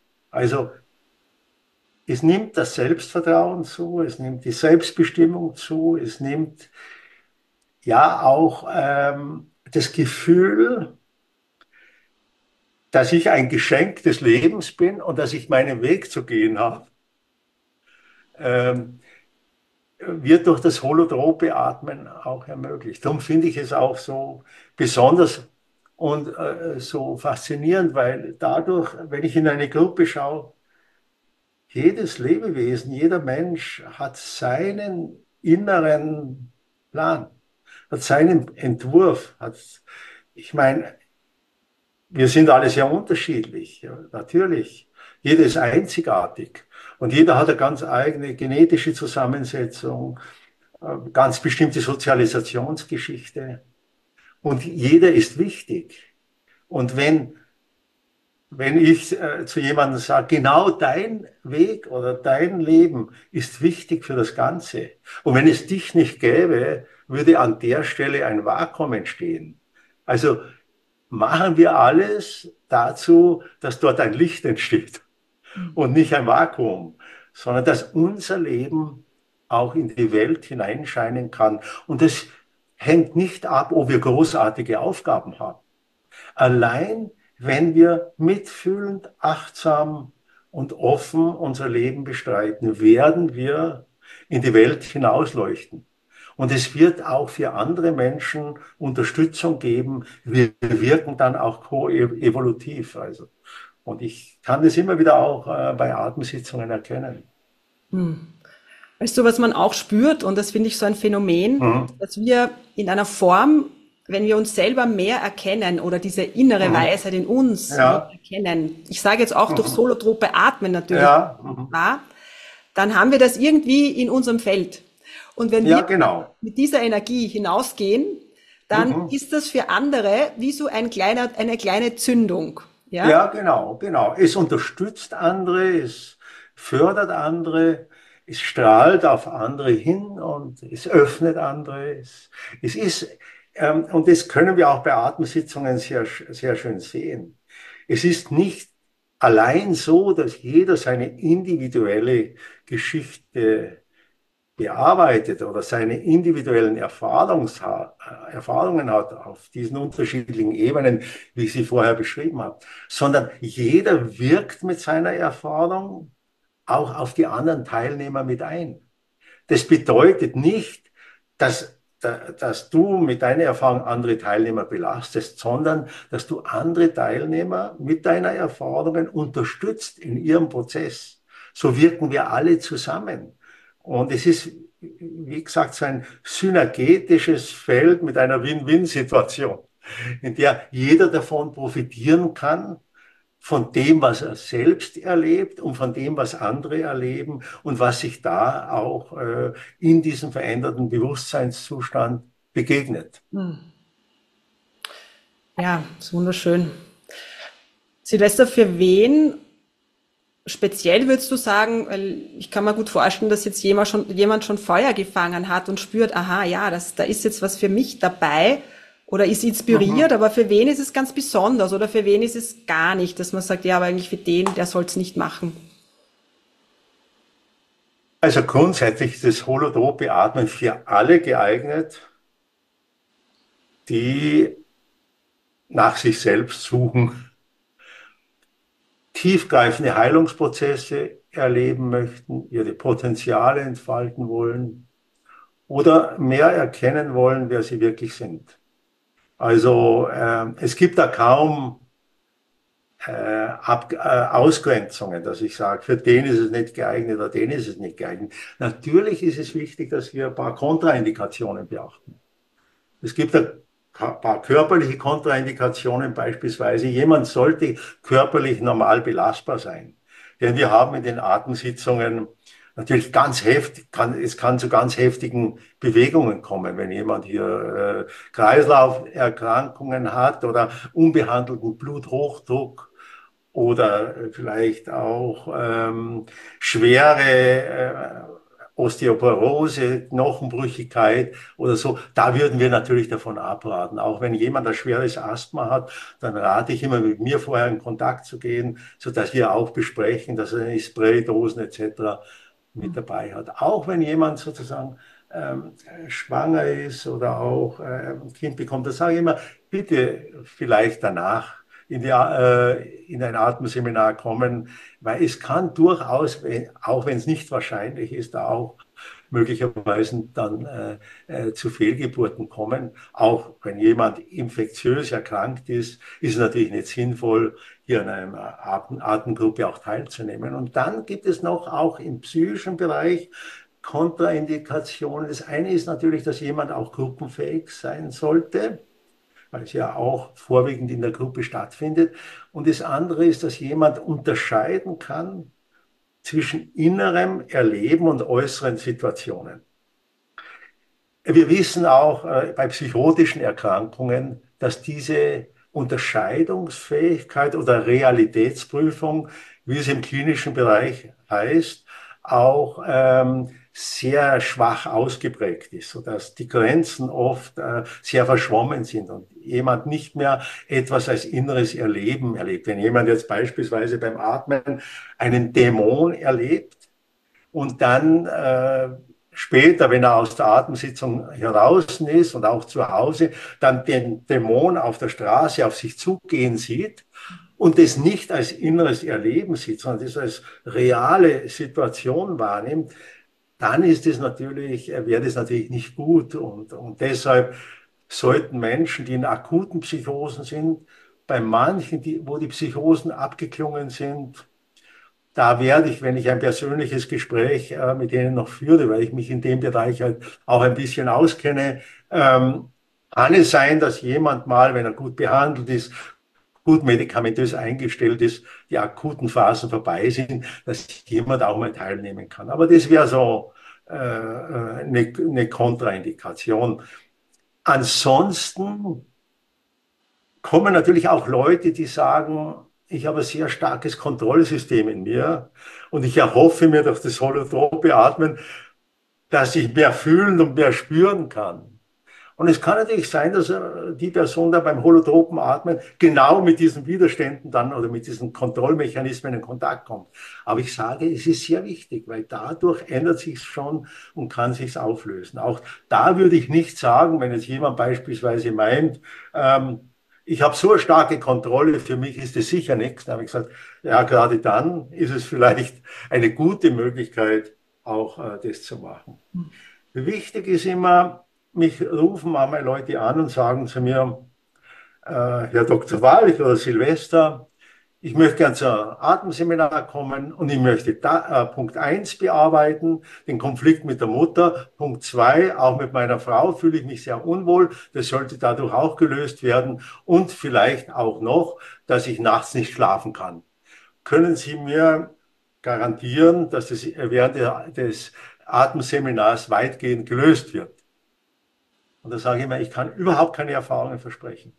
Also es nimmt das Selbstvertrauen zu, es nimmt die Selbstbestimmung zu, es nimmt ja auch ähm, das Gefühl, dass ich ein Geschenk des Lebens bin und dass ich meinen Weg zu gehen habe, ähm, wird durch das holotrope Atmen auch ermöglicht. Darum finde ich es auch so besonders und äh, so faszinierend, weil dadurch, wenn ich in eine Gruppe schaue, jedes Lebewesen, jeder Mensch hat seinen inneren Plan, hat seinen Entwurf, hat, ich meine, wir sind alle sehr unterschiedlich, ja, natürlich. Jeder ist einzigartig und jeder hat eine ganz eigene genetische Zusammensetzung, äh, ganz bestimmte Sozialisationsgeschichte und jeder ist wichtig. Und wenn Wenn ich äh, zu jemandem sage, genau dein Weg oder dein Leben ist wichtig für das Ganze. Und wenn es dich nicht gäbe, würde an der Stelle ein Vakuum entstehen. Also machen wir alles dazu, dass dort ein Licht entsteht und nicht ein Vakuum, sondern dass unser Leben auch in die Welt hineinscheinen kann. Und das hängt nicht ab, ob wir großartige Aufgaben haben. Allein wenn wir mitfühlend, achtsam und offen unser Leben bestreiten, werden wir in die Welt hinausleuchten. Und es wird auch für andere Menschen Unterstützung geben. Wir wirken dann auch koevolutiv. Also, und ich kann das immer wieder auch äh, bei Atemsitzungen erkennen. Weißt du, was man auch spürt, und das finde ich so ein Phänomen, Mhm. dass wir in einer Form, wenn wir uns selber mehr erkennen oder diese innere Mhm. Weisheit in uns mehr Ja. erkennen, ich sage jetzt auch durch Mhm. holotrope Atmen natürlich, Ja. Mhm. wahr, dann haben wir das irgendwie in unserem Feld. Und wenn Ja, wir genau. mit dieser Energie hinausgehen, dann Mhm. ist das für andere wie so ein kleiner, eine kleine Zündung. Ja? Ja, genau, genau. Es unterstützt andere, es fördert andere, es strahlt auf andere hin und es öffnet andere. Es, es ist, ähm, und das können wir auch bei Atemsitzungen sehr, sch- sehr schön sehen. Es ist nicht allein so, dass jeder seine individuelle Geschichte bearbeitet oder seine individuellen Erfahrungs Erfahrungen hat auf diesen unterschiedlichen Ebenen, wie ich sie vorher beschrieben habe, sondern jeder wirkt mit seiner Erfahrung auch auf die anderen Teilnehmer mit ein. Das bedeutet nicht, dass, dass du mit deiner Erfahrung andere Teilnehmer belastest, sondern dass du andere Teilnehmer mit deiner Erfahrungen unterstützt in ihrem Prozess. So wirken wir alle zusammen. Und es ist, wie gesagt, so ein synergetisches Feld mit einer Win-Win-Situation, in der jeder davon profitieren kann, von dem, was er selbst erlebt und von dem, was andere erleben und was sich da auch äh, in diesem veränderten Bewusstseinszustand begegnet. Hm. Ja, ist wunderschön. Silvester, für wen speziell würdest du sagen, weil ich kann mir gut vorstellen, dass jetzt jemand schon, jemand schon Feuer gefangen hat und spürt, aha, ja, das, da ist jetzt was für mich dabei oder ist inspiriert, mhm. aber für wen ist es ganz besonders oder für wen ist es gar nicht, dass man sagt, ja, aber eigentlich für den, der soll es nicht machen? Also grundsätzlich ist das holotrope Atmen für alle geeignet, die nach sich selbst suchen, tiefgreifende Heilungsprozesse erleben möchten, ihre Potenziale entfalten wollen oder mehr erkennen wollen, wer sie wirklich sind. Also äh, es gibt da kaum äh, Ab äh, Ausgrenzungen, dass ich sage, für den ist es nicht geeignet oder den ist es nicht geeignet. Natürlich ist es wichtig, dass wir ein paar Kontraindikationen beachten. Es gibt ein paar körperliche Kontraindikationen, beispielsweise jemand sollte körperlich normal belastbar sein. Denn wir haben in den Atemsitzungen natürlich ganz heftig, kann, es kann zu ganz heftigen Bewegungen kommen, wenn jemand hier äh, Kreislauferkrankungen hat oder unbehandelten Bluthochdruck oder vielleicht auch ähm, schwere äh, Osteoporose, Knochenbrüchigkeit oder so. Da würden wir natürlich davon abraten. Auch wenn jemand ein schweres Asthma hat, dann rate ich immer, mit mir vorher in Kontakt zu gehen, sodass wir auch besprechen, dass er eine Spraydosen et cetera mit dabei hat. Auch wenn jemand sozusagen ähm, schwanger ist oder auch äh, ein Kind bekommt, da sage ich immer, bitte vielleicht danach in, die, äh, in ein Atemseminar kommen, weil es kann durchaus, wenn, auch wenn es nicht wahrscheinlich ist, auch möglicherweise dann äh, äh, zu Fehlgeburten kommen. Auch wenn jemand infektiös erkrankt ist, ist es natürlich nicht sinnvoll, hier an einer Atem Atemgruppe auch teilzunehmen. Und dann gibt es noch auch im psychischen Bereich Kontraindikationen. Das eine ist natürlich, dass jemand auch gruppenfähig sein sollte, weil es ja auch vorwiegend in der Gruppe stattfindet. Und das andere ist, dass jemand unterscheiden kann zwischen innerem Erleben und äußeren Situationen. Wir wissen auch äh, bei psychotischen Erkrankungen, dass diese Unterscheidungsfähigkeit oder Realitätsprüfung, wie es im klinischen Bereich heißt, auch ähm, sehr schwach ausgeprägt ist, sodass die Grenzen oft äh, sehr verschwommen sind und jemand nicht mehr etwas als inneres Erleben erlebt. Wenn jemand jetzt beispielsweise beim Atmen einen Dämon erlebt und dann äh, später, wenn er aus der Atemsitzung heraus ist und auch zu Hause, dann den Dämon auf der Straße auf sich zugehen sieht und das nicht als inneres Erleben sieht, sondern das als reale Situation wahrnimmt, dann ist es natürlich, wäre das natürlich nicht gut. Und, und deshalb sollten Menschen, die in akuten Psychosen sind, bei manchen, die, wo die Psychosen abgeklungen sind, da werde ich, wenn ich ein persönliches Gespräch äh, mit denen noch führe, weil ich mich in dem Bereich halt auch ein bisschen auskenne, ähm, kann es sein, dass jemand mal, wenn er gut behandelt ist, gut medikamentös eingestellt ist, die akuten Phasen vorbei sind, dass jemand auch mal teilnehmen kann. Aber das wäre so äh, eine, eine Kontraindikation. Ansonsten kommen natürlich auch Leute, die sagen, ich habe ein sehr starkes Kontrollsystem in mir und ich erhoffe mir durch das holotrope Atmen, dass ich mehr fühlen und mehr spüren kann. Und es kann natürlich sein, dass äh, die Person da beim holotropen Atmen genau mit diesen Widerständen dann oder mit diesen Kontrollmechanismen in Kontakt kommt. Aber ich sage, es ist sehr wichtig, weil dadurch ändert sich schon und kann sich auflösen. Auch da würde ich nicht sagen, wenn jetzt jemand beispielsweise meint, ähm, ich habe so eine starke Kontrolle, für mich ist es sicher nichts. Da habe ich gesagt, ja, gerade dann ist es vielleicht eine gute Möglichkeit, auch äh, das zu machen. Wichtig ist immer, mich rufen manchmal Leute an und sagen zu mir, äh, Herr Doktor Walch oder Silvester, ich möchte gern zum Atemseminar kommen und ich möchte da, äh, Punkt eins bearbeiten, den Konflikt mit der Mutter. Punkt zwei, auch mit meiner Frau fühle ich mich sehr unwohl. Das sollte dadurch auch gelöst werden. Und vielleicht auch noch, dass ich nachts nicht schlafen kann. Können Sie mir garantieren, dass das während des Atemseminars weitgehend gelöst wird? Und da sage ich immer, ich kann überhaupt keine Erfahrungen versprechen.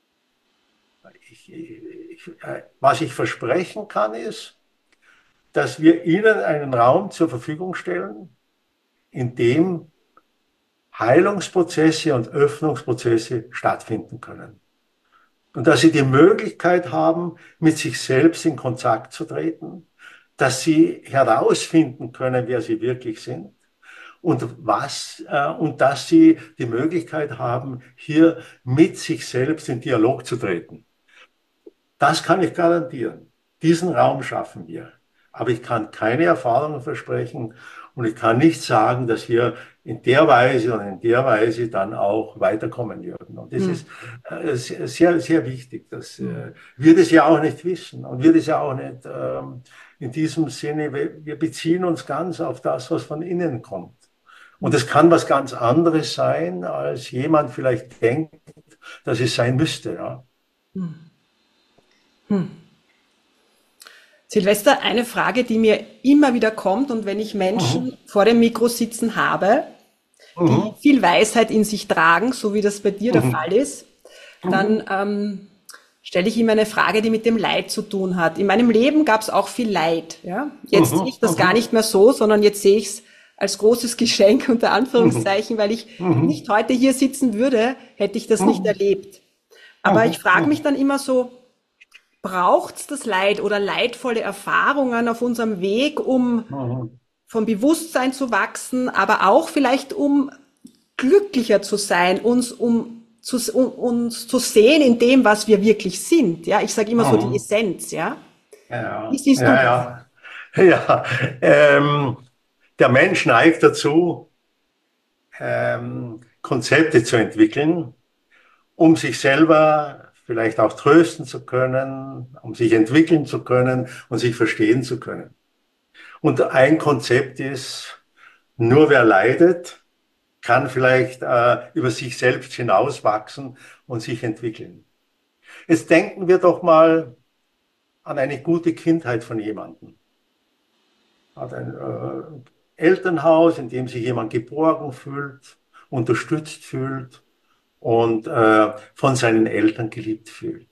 Ich, ich, was ich versprechen kann, ist, dass wir Ihnen einen Raum zur Verfügung stellen, in dem Heilungsprozesse und Öffnungsprozesse stattfinden können. Und dass Sie die Möglichkeit haben, mit sich selbst in Kontakt zu treten, dass Sie herausfinden können, wer Sie wirklich sind und was, äh, und dass Sie die Möglichkeit haben, hier mit sich selbst in Dialog zu treten. Das kann ich garantieren. Diesen Raum schaffen wir. Aber ich kann keine Erfahrungen versprechen und ich kann nicht sagen, dass wir in der Weise und in der Weise dann auch weiterkommen würden. Und das hm. ist äh, sehr, sehr wichtig. Dass, äh, wir das ja auch nicht wissen und wir das ja auch nicht ähm, in diesem Sinne, wir beziehen uns ganz auf das, was von innen kommt. Und es kann was ganz anderes sein, als jemand vielleicht denkt, dass es sein müsste. Ja. Hm. Hm. Silvester, eine Frage, die mir immer wieder kommt und wenn ich Menschen mhm. vor dem Mikro sitzen habe, die mhm. viel Weisheit in sich tragen, so wie das bei dir mhm. der Fall ist, dann ähm, stelle ich immer eine Frage, die mit dem Leid zu tun hat. In meinem Leben gab es auch viel Leid. Ja? Jetzt mhm. sehe ich das mhm. gar nicht mehr so, sondern jetzt sehe ich es als großes Geschenk unter Anführungszeichen, mhm. weil ich mhm. nicht heute hier sitzen würde, hätte ich das mhm. nicht erlebt. Aber mhm. ich frage mich dann immer so, braucht's das Leid oder leidvolle Erfahrungen auf unserem Weg, um mhm. vom Bewusstsein zu wachsen, aber auch vielleicht um glücklicher zu sein, uns um zu, um, uns zu sehen in dem, was wir wirklich sind. Ja, ich sage immer mhm. so die Essenz. Ja, ja, Wie siehst du ja, das? Ja, ja. Ähm, der Mensch neigt dazu, ähm, Konzepte zu entwickeln, um sich selber vielleicht auch trösten zu können, um sich entwickeln zu können und sich verstehen zu können. Und ein Konzept ist, nur wer leidet, kann vielleicht äh, über sich selbst hinauswachsen und sich entwickeln. Jetzt denken wir doch mal an eine gute Kindheit von jemandem. Hat ein äh, Elternhaus, in dem sich jemand geborgen fühlt, unterstützt fühlt und äh, von seinen Eltern geliebt fühlt.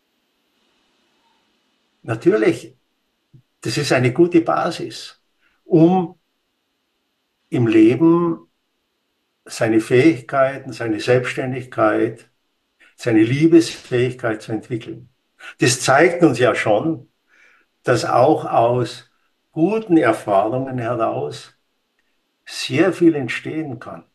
Natürlich, das ist eine gute Basis, um im Leben seine Fähigkeiten, seine Selbstständigkeit, seine Liebesfähigkeit zu entwickeln. Das zeigt uns ja schon, dass auch aus guten Erfahrungen heraus sehr viel entstehen kann.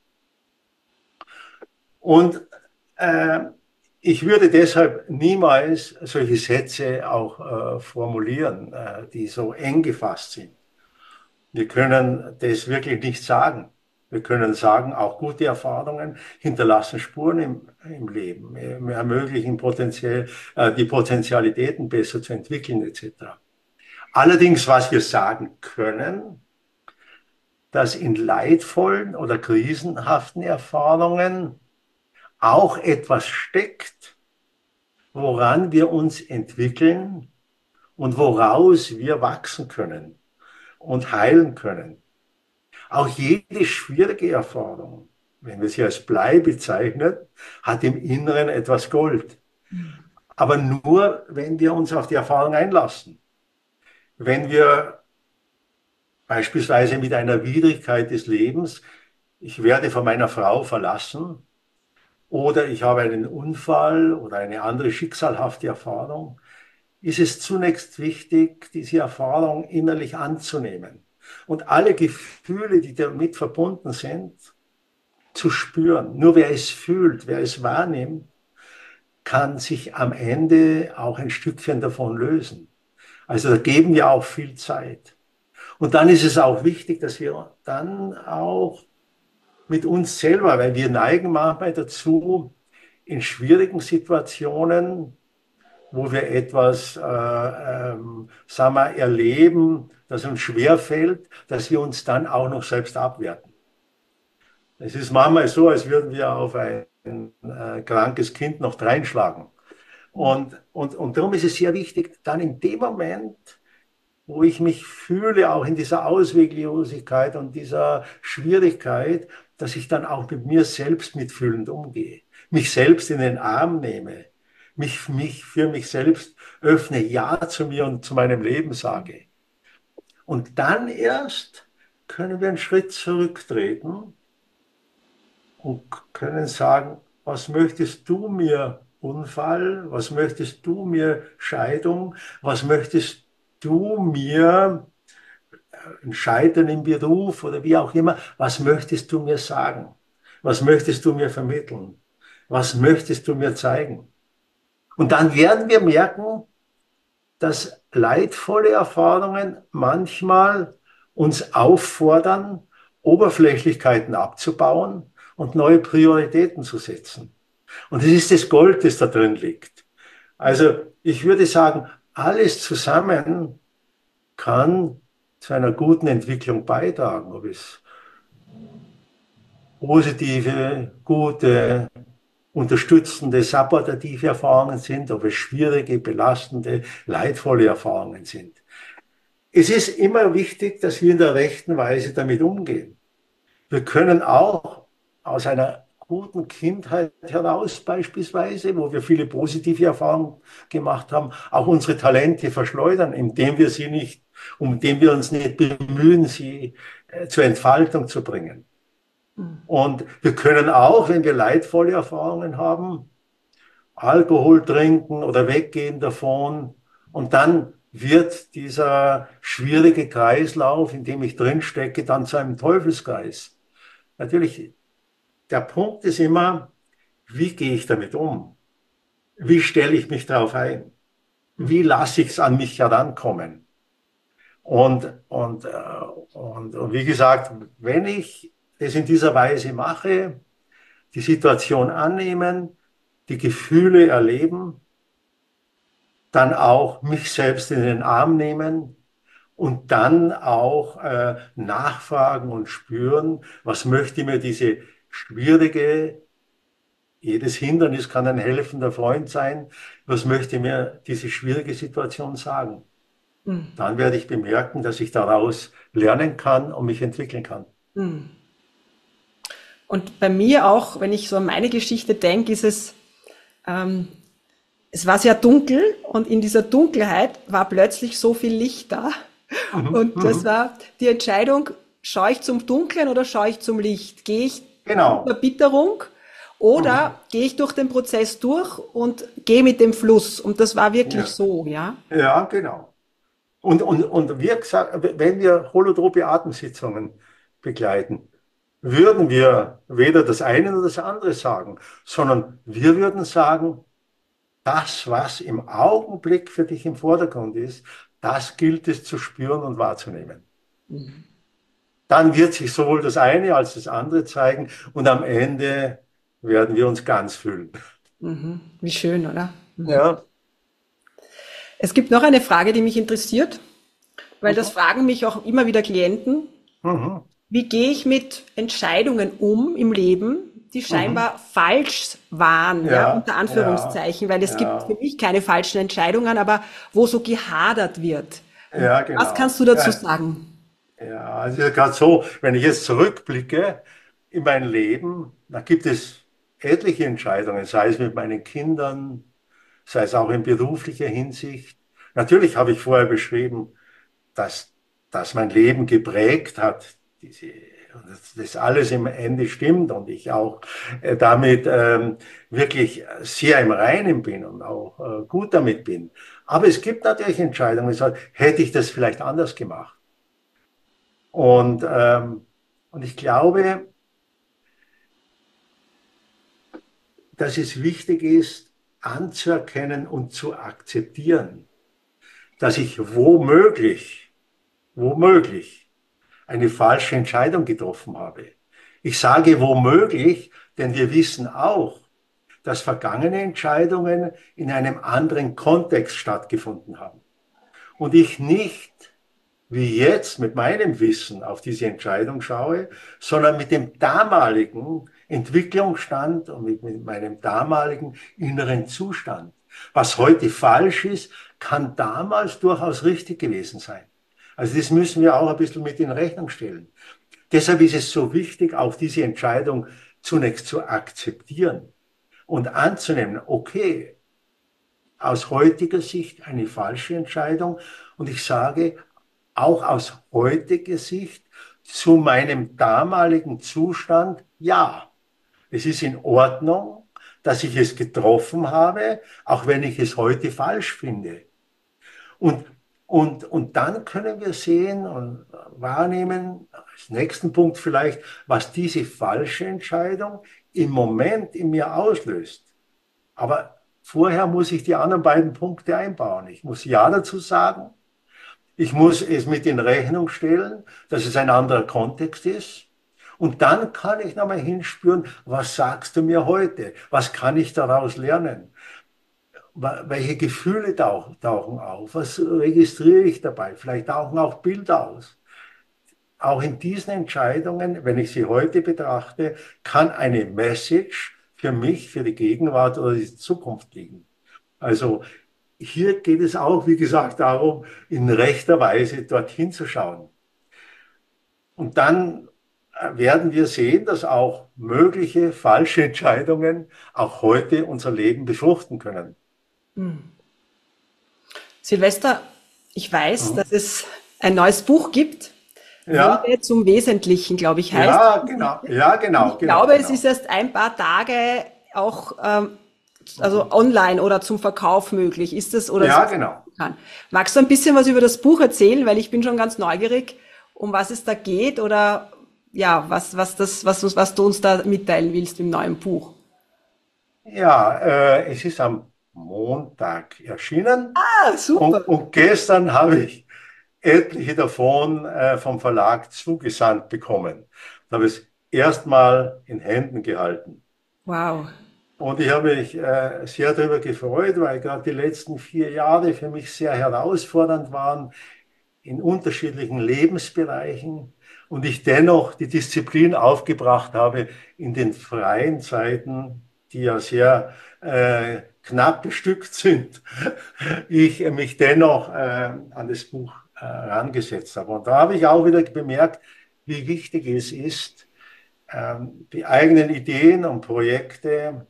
Und äh, ich würde deshalb niemals solche Sätze auch äh, formulieren, äh, die so eng gefasst sind. Wir können das wirklich nicht sagen. Wir können sagen, auch gute Erfahrungen hinterlassen Spuren im, im Leben, ermöglichen potenziell, äh, die Potentialitäten besser zu entwickeln et cetera. Allerdings, was wir sagen können, dass in leidvollen oder krisenhaften Erfahrungen auch etwas steckt, woran wir uns entwickeln und woraus wir wachsen können und heilen können. Auch jede schwierige Erfahrung, wenn wir sie als Blei bezeichnen, hat im Inneren etwas Gold. Aber nur, wenn wir uns auf die Erfahrung einlassen. Wenn wir beispielsweise mit einer Widrigkeit des Lebens, ich werde von meiner Frau verlassen, oder ich habe einen Unfall oder eine andere schicksalhafte Erfahrung, ist es zunächst wichtig, diese Erfahrung innerlich anzunehmen und alle Gefühle, die damit verbunden sind, zu spüren. Nur wer es fühlt, wer es wahrnimmt, kann sich am Ende auch ein Stückchen davon lösen. Also da geben wir auch viel Zeit. Und dann ist es auch wichtig, dass wir dann auch mit uns selber, weil wir neigen manchmal dazu, in schwierigen Situationen, wo wir etwas, äh, ähm, sagen wir, erleben, das uns schwerfällt, dass wir uns dann auch noch selbst abwerten. Es ist manchmal so, als würden wir auf ein äh, krankes Kind noch dreinschlagen. Und, und, und darum ist es sehr wichtig, dann in dem Moment, wo ich mich fühle, auch in dieser Ausweglosigkeit und dieser Schwierigkeit, dass ich dann auch mit mir selbst mitfühlend umgehe, mich selbst in den Arm nehme, mich, mich für mich selbst öffne, Ja zu mir und zu meinem Leben sage. Und dann erst können wir einen Schritt zurücktreten und können sagen, was möchtest du mir Unfall, was möchtest du mir Scheidung, was möchtest du mir ein Scheitern im Beruf oder wie auch immer, was möchtest du mir sagen? Was möchtest du mir vermitteln? Was möchtest du mir zeigen? Und dann werden wir merken, dass leidvolle Erfahrungen manchmal uns auffordern, Oberflächlichkeiten abzubauen und neue Prioritäten zu setzen. Und das ist das Gold, das da drin liegt. Also ich würde sagen, alles zusammen kann zu einer guten Entwicklung beitragen, ob es positive, gute, unterstützende, supportative Erfahrungen sind, ob es schwierige, belastende, leidvolle Erfahrungen sind. Es ist immer wichtig, dass wir in der rechten Weise damit umgehen. Wir können auch aus einer guten Kindheit heraus beispielsweise, wo wir viele positive Erfahrungen gemacht haben, auch unsere Talente verschleudern, indem wir sie nicht, indem wir uns nicht bemühen, sie äh, zur Entfaltung zu bringen. Und wir können auch, wenn wir leidvolle Erfahrungen haben, Alkohol trinken oder weggehen davon. Und dann wird dieser schwierige Kreislauf, in dem ich drinstecke, dann zu einem Teufelskreis. Natürlich, der Punkt ist immer, wie gehe ich damit um? Wie stelle ich mich darauf ein? Wie lasse ich es an mich herankommen? Und, und, äh, und, und wie gesagt, wenn ich das in dieser Weise mache, die Situation annehmen, die Gefühle erleben, dann auch mich selbst in den Arm nehmen und dann auch äh, nachfragen und spüren, was möchte mir diese schwierige, jedes Hindernis kann ein helfender Freund sein, was möchte mir diese schwierige Situation sagen. Mhm. Dann werde ich bemerken, dass ich daraus lernen kann und mich entwickeln kann. Mhm. Und bei mir auch, wenn ich so an meine Geschichte denke, ist es, ähm, es war sehr dunkel und in dieser Dunkelheit war plötzlich so viel Licht da. Mhm, Und das mhm. war die Entscheidung, schaue ich zum Dunkeln oder schaue ich zum Licht? Gehe ich in Genau. Verbitterung Mhm. oder gehe ich durch den Prozess durch und gehe mit dem Fluss? Und das war wirklich Ja. so, ja. Ja, genau. Und, und, und wir gesagt, wenn wir holotrope Atemsitzungen begleiten, würden wir weder das eine noch das andere sagen, sondern wir würden sagen, das, was im Augenblick für dich im Vordergrund ist, das gilt es zu spüren und wahrzunehmen. Dann wird sich sowohl das eine als das andere zeigen und am Ende werden wir uns ganz fühlen. Mhm. Wie schön, oder? Ja. Es gibt noch eine Frage, die mich interessiert, weil das Mhm. fragen mich auch immer wieder Klienten. Mhm. Wie gehe ich mit Entscheidungen um im Leben, die Mhm. scheinbar falsch waren, ja, Ja, unter ja, Anführungszeichen, weil es gibt für ja, mich keine falschen Entscheidungen, aber wo so gehadert wird. ja, Was kannst genau. du dazu Ja, sagen? ja, also gerade so, wenn ich jetzt zurückblicke in mein Leben, da gibt es etliche Entscheidungen, sei es mit meinen Kindern, sei es auch in beruflicher Hinsicht. Natürlich habe ich vorher beschrieben, dass, dass mein Leben geprägt hat, diese dass das alles im Ende stimmt und ich auch äh, damit ähm, wirklich sehr im Reinen bin und auch äh, gut damit bin. Aber es gibt natürlich Entscheidungen, ich sage, hätte ich das vielleicht anders gemacht. Und, ähm, und ich glaube, dass es wichtig ist, anzuerkennen und zu akzeptieren, dass ich womöglich, womöglich eine falsche Entscheidung getroffen habe. Ich sage womöglich, denn wir wissen auch, dass vergangene Entscheidungen in einem anderen Kontext stattgefunden haben. Und ich nicht wie jetzt mit meinem Wissen auf diese Entscheidung schaue, sondern mit dem damaligen Entwicklungsstand und mit, mit meinem damaligen inneren Zustand. Was heute falsch ist, kann damals durchaus richtig gewesen sein. Also das müssen wir auch ein bisschen mit in Rechnung stellen. Deshalb ist es so wichtig, auch diese Entscheidung zunächst zu akzeptieren und anzunehmen, okay, aus heutiger Sicht eine falsche Entscheidung. Und ich sage, auch aus heutiger Sicht zu meinem damaligen Zustand, ja, es ist in Ordnung, dass ich es getroffen habe, auch wenn ich es heute falsch finde. Und, und, und dann können wir sehen und wahrnehmen, als nächsten Punkt vielleicht, was diese falsche Entscheidung im Moment in mir auslöst. Aber vorher muss ich die anderen beiden Punkte einbauen. Ich muss Ja dazu sagen. Ich muss es mit in Rechnung stellen, dass es ein anderer Kontext ist. Und dann kann ich nochmal hinspüren, was sagst du mir heute? Was kann ich daraus lernen? Welche Gefühle tauchen auf? Was registriere ich dabei? Vielleicht tauchen auch Bilder aus. Auch in diesen Entscheidungen, wenn ich sie heute betrachte, kann eine Message für mich, für die Gegenwart oder die Zukunft liegen. Also hier geht es auch, wie gesagt, darum, in rechter Weise dorthin zu schauen. Und dann werden wir sehen, dass auch mögliche falsche Entscheidungen auch heute unser Leben befruchten können. Hm. Silvester, ich weiß, Mhm. dass es ein neues Buch gibt. Ja. Wege zum Wesentlichen, glaube ich, heißt. Ja, genau. Ja, genau. Ich genau, glaube, genau. es ist erst ein paar Tage auch ähm, also online oder zum Verkauf möglich. Ist das oder Ja, so? genau. Magst du ein bisschen was über das Buch erzählen, weil ich bin schon ganz neugierig, um was es da geht oder ja, was was das was was du uns da mitteilen willst im neuen Buch? Ja, äh, es ist am Montag erschienen Ah, und, super. und gestern habe ich etliche davon äh, vom Verlag zugesandt bekommen. Da habe ich es erstmal in Händen gehalten. Wow. Und ich habe mich äh, sehr darüber gefreut, weil gerade die letzten vier Jahre für mich sehr herausfordernd waren in unterschiedlichen Lebensbereichen und ich dennoch die Disziplin aufgebracht habe, in den freien Zeiten, die ja sehr äh, knapp bestückt sind, ich mich dennoch äh, an das Buch äh, herangesetzt habe. Und da habe ich auch wieder bemerkt, wie wichtig es ist, ähm, die eigenen Ideen und Projekte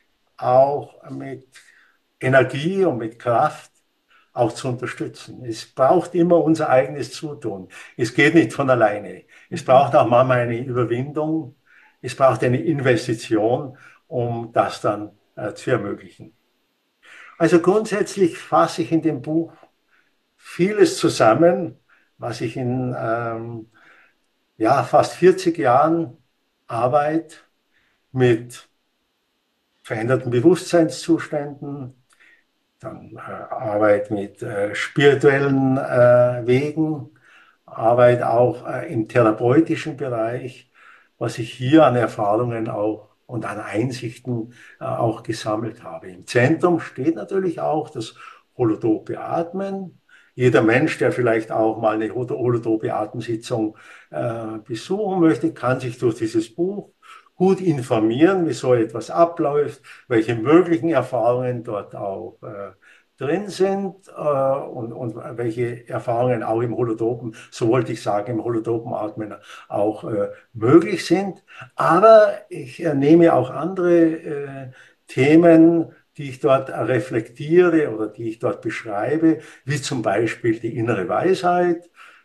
auch mit Energie und mit Kraft auch zu unterstützen. Es braucht immer unser eigenes Zutun. Es geht nicht von alleine. Es braucht auch manchmal eine Überwindung. Es braucht eine Investition, um das dann äh, zu ermöglichen. Also grundsätzlich fasse ich in dem Buch vieles zusammen, was ich in ähm, ja, fast vierzig Jahren Arbeit mit veränderten Bewusstseinszuständen, dann äh, Arbeit mit äh, spirituellen äh, Wegen, Arbeit auch äh, im therapeutischen Bereich, was ich hier an Erfahrungen auch und an Einsichten äh, auch gesammelt habe. Im Zentrum steht natürlich auch das holotrope Atmen. Jeder Mensch, der vielleicht auch mal eine holotrope Atemsitzung äh, besuchen möchte, kann sich durch dieses Buch gut informieren, wie so etwas abläuft, welche möglichen Erfahrungen dort auch äh, drin sind äh, und, und welche Erfahrungen auch im Holotropen, so wollte ich sagen, im Holotropenatmen auch äh, möglich sind. Aber ich äh, nehme auch andere äh, Themen, die ich dort reflektiere oder die ich dort beschreibe, wie zum Beispiel die innere Weisheit,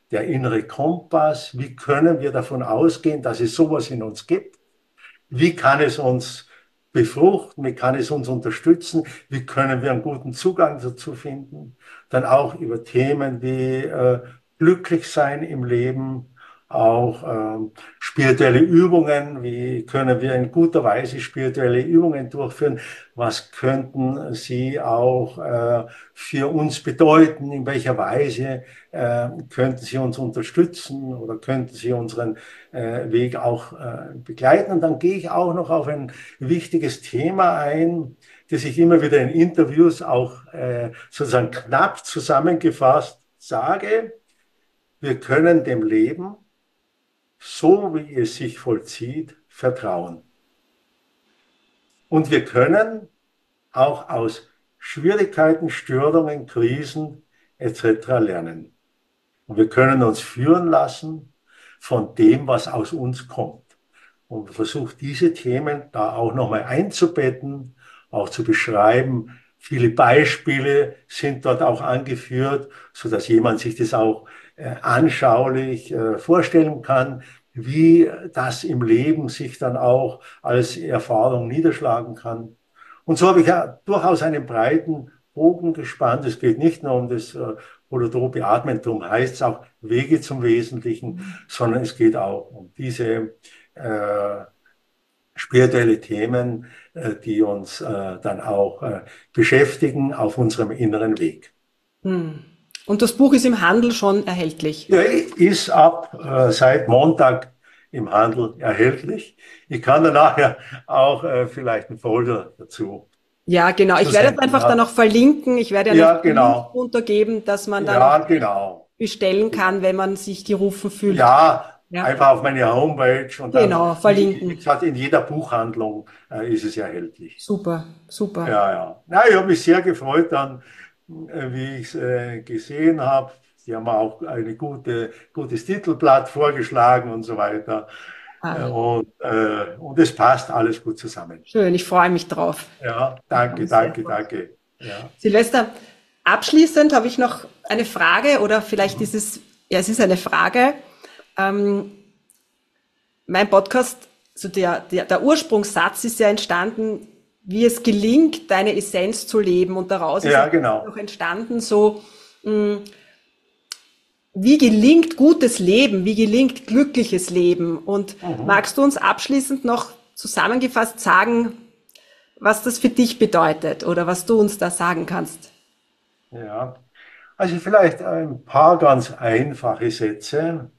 der innere Kompass? Wie können wir davon ausgehen, dass es sowas in uns gibt? Wie kann es uns befruchten? Wie kann es uns unterstützen? Wie können wir einen guten Zugang dazu finden? Dann auch über Themen wie äh, glücklich sein im Leben, auch ähm, spirituelle Übungen. Wie können wir in guter Weise spirituelle Übungen durchführen? Was könnten sie auch äh, für uns bedeuten? In welcher Weise äh, könnten sie uns unterstützen oder könnten sie unseren äh, Weg auch äh, begleiten? Und dann gehe ich auch noch auf ein wichtiges Thema ein, das ich immer wieder in Interviews auch äh, sozusagen knapp zusammengefasst sage. Wir können dem Leben, so wie es sich vollzieht, vertrauen. Und wir können auch aus Schwierigkeiten, Störungen, Krisen et cetera lernen. Und wir können uns führen lassen von dem, was aus uns kommt. Und versucht diese Themen da auch nochmal einzubetten, auch zu beschreiben. Viele Beispiele sind dort auch angeführt, so dass jemand sich das auch äh, anschaulich äh, vorstellen kann, wie das im Leben sich dann auch als Erfahrung niederschlagen kann. Und so habe ich ja durchaus einen breiten Bogen gespannt. Es geht nicht nur um das äh, holotrope Atmen, darum heißt es auch Wege zum Wesentlichen, sondern es geht auch um diese äh, spirituelle Themen, äh, die uns äh, dann auch äh, beschäftigen auf unserem inneren Weg. Hm. Und das Buch ist im Handel schon erhältlich? Ja, ist ab äh, seit Montag im Handel erhältlich. Ich kann dann nachher auch äh, vielleicht einen Folder dazu Ja, genau. Ich werde es zusenden. einfach Ja, dann auch verlinken. Ich werde einen ja, Link genau. runtergeben, dass man dann Ja, auch genau. bestellen kann, wenn man sich gerufen fühlt. Ja, Ja, einfach auf meine Homepage und dann, genau, wie wie verlinken. gesagt, in jeder Buchhandlung äh, ist es erhältlich. Super, super. Ja, ja. Ja, ich habe mich sehr gefreut dann, äh, wie ich es äh, gesehen habe. Sie haben auch ein gute, gutes Titelblatt vorgeschlagen und so weiter. Äh, Ah, und, äh, und es passt alles gut zusammen. schön, ich freue mich drauf. Ja, Ich freue danke, mich sehr danke, drauf. danke. Ja. Silvester, abschließend habe ich noch eine Frage oder vielleicht ist es, ja, es ist eine Frage. Ähm, mein Podcast, so der, der, der Ursprungssatz ist ja entstanden, wie es gelingt, deine Essenz zu leben. Und daraus ist Ja, auch genau. noch entstanden, so, mh, wie gelingt gutes Leben? Wie gelingt glückliches Leben? Und Mhm. magst du uns abschließend noch zusammengefasst sagen, was das für dich bedeutet oder was du uns da sagen kannst? Ja. Also vielleicht ein paar ganz einfache Sätze,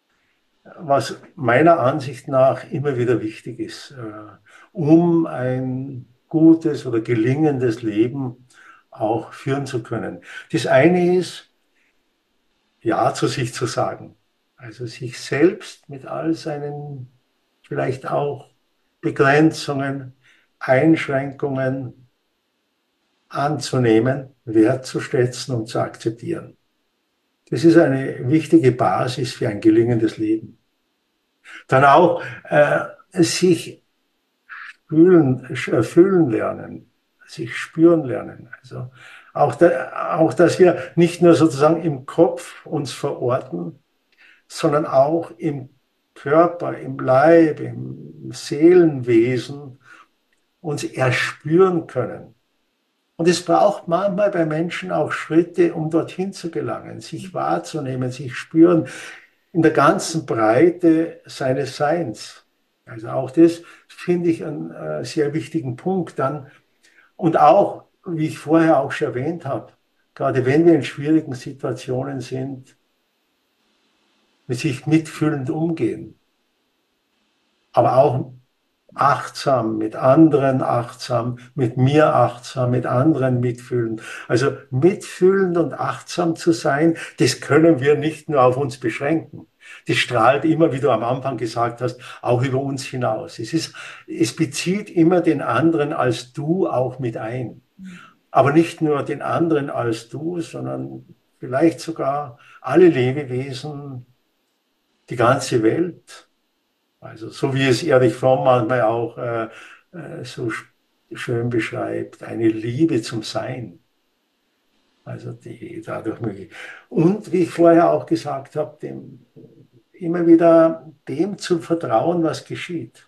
was meiner Ansicht nach immer wieder wichtig ist, äh, um ein gutes oder gelingendes Leben auch führen zu können. Das eine ist, Ja zu sich zu sagen. Also sich selbst mit all seinen vielleicht auch Begrenzungen, Einschränkungen anzunehmen, wertzuschätzen und zu akzeptieren. Das ist eine wichtige Basis für ein gelingendes Leben. Dann auch äh, sich fühlen, äh, fühlen lernen, sich spüren lernen. Also auch, da, auch, dass wir nicht nur sozusagen im Kopf uns verorten, sondern auch im Körper, im Leib, im Seelenwesen uns erspüren können. Und es braucht manchmal bei Menschen auch Schritte, um dorthin zu gelangen, sich wahrzunehmen, sich spüren in der ganzen Breite seines Seins. Also auch das finde ich einen äh, sehr wichtigen Punkt dann. Und auch, wie ich vorher auch schon erwähnt habe, gerade wenn wir in schwierigen Situationen sind, mit sich mitfühlend umgehen, aber auch achtsam mit anderen achtsam, mit mir achtsam, mit anderen mitfühlen. Also mitfühlend und achtsam zu sein, das können wir nicht nur auf uns beschränken. Das strahlt immer, wie du am Anfang gesagt hast, auch über uns hinaus. Es ist, es bezieht immer den anderen als du auch mit ein. Aber nicht nur den anderen als du, sondern vielleicht sogar alle Lebewesen, die ganze Welt. Also so wie es Erich Fromm manchmal auch äh, äh, so sch- schön beschreibt, eine Liebe zum Sein. Also die dadurch möglich. Und wie ich vorher auch gesagt habe, dem, immer wieder dem zu vertrauen, was geschieht.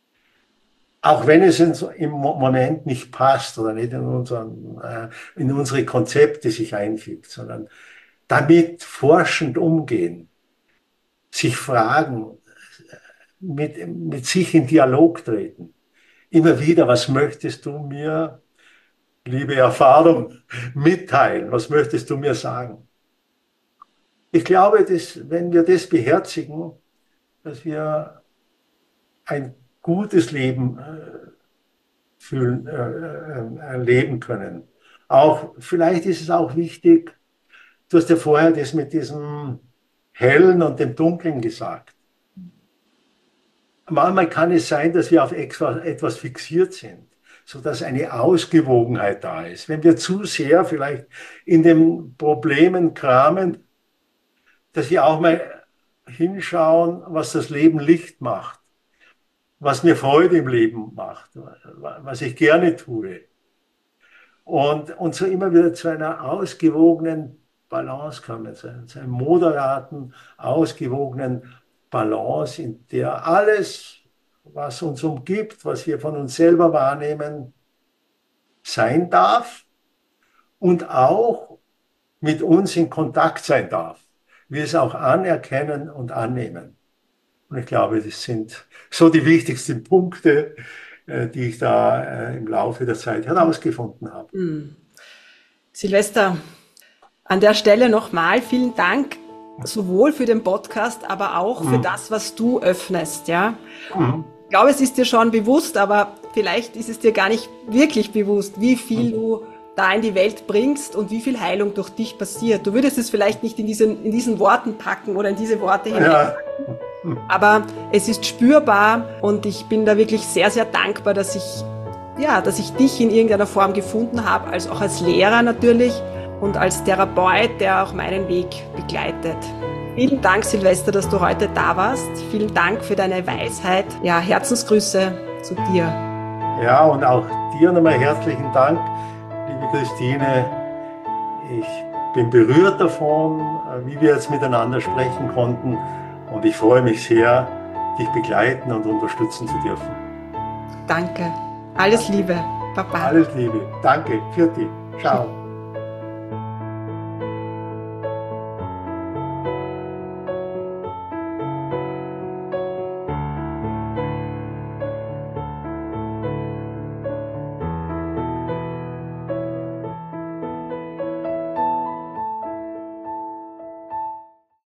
Auch wenn es in, im Moment nicht passt oder nicht in, unseren, äh, in unsere Konzepte sich einfügt, sondern damit forschend umgehen, sich fragen, mit, mit sich in Dialog treten. Immer wieder, was möchtest du mir, liebe Erfahrung, mitteilen? Was möchtest du mir sagen? Ich glaube, dass, wenn wir das beherzigen, dass wir ein gutes Leben äh, fühlen, äh, äh, leben können. Auch, vielleicht ist es auch wichtig, du hast ja vorher das mit diesem Hellen und dem Dunklen gesagt. Manchmal kann es sein, dass wir auf etwas fixiert sind, sodass eine Ausgewogenheit da ist. Wenn wir zu sehr vielleicht in den Problemen kramen, dass wir auch mal hinschauen, was das Leben Licht macht, was mir Freude im Leben macht, was ich gerne tue. Und, und so immer wieder zu einer ausgewogenen Balance kommen, zu einer moderaten, ausgewogenen Balance, in der alles, was uns umgibt, was wir von uns selber wahrnehmen, sein darf und auch mit uns in Kontakt sein darf. Wir es auch anerkennen und annehmen. Und ich glaube, das sind so die wichtigsten Punkte, die ich da im Laufe der Zeit herausgefunden habe. Mhm. Silvester, an der Stelle nochmal vielen Dank, sowohl für den Podcast, aber auch für mhm. das, was du öffnest. Ja? Mhm. Ich glaube, es ist dir schon bewusst, aber vielleicht ist es dir gar nicht wirklich bewusst, wie viel mhm. du da in die Welt bringst und wie viel Heilung durch dich passiert. Du würdest es vielleicht nicht in diesen, in diesen Worten packen oder in diese Worte hinein. Ja. Aber es ist spürbar und ich bin da wirklich sehr, sehr dankbar, dass ich, ja, dass ich dich in irgendeiner Form gefunden habe, als auch als Lehrer natürlich und als Therapeut, der auch meinen Weg begleitet. Vielen Dank, Silvester, dass du heute da warst. Vielen Dank für deine Weisheit. Ja, Herzensgrüße zu dir. Ja, und auch dir nochmal herzlichen Dank, liebe Christine. Ich bin berührt davon, wie wir jetzt miteinander sprechen konnten. Und ich freue mich sehr, dich begleiten und unterstützen zu dürfen. Danke. Alles Liebe. Baba. Alles Liebe. Danke. Für dich. Ciao.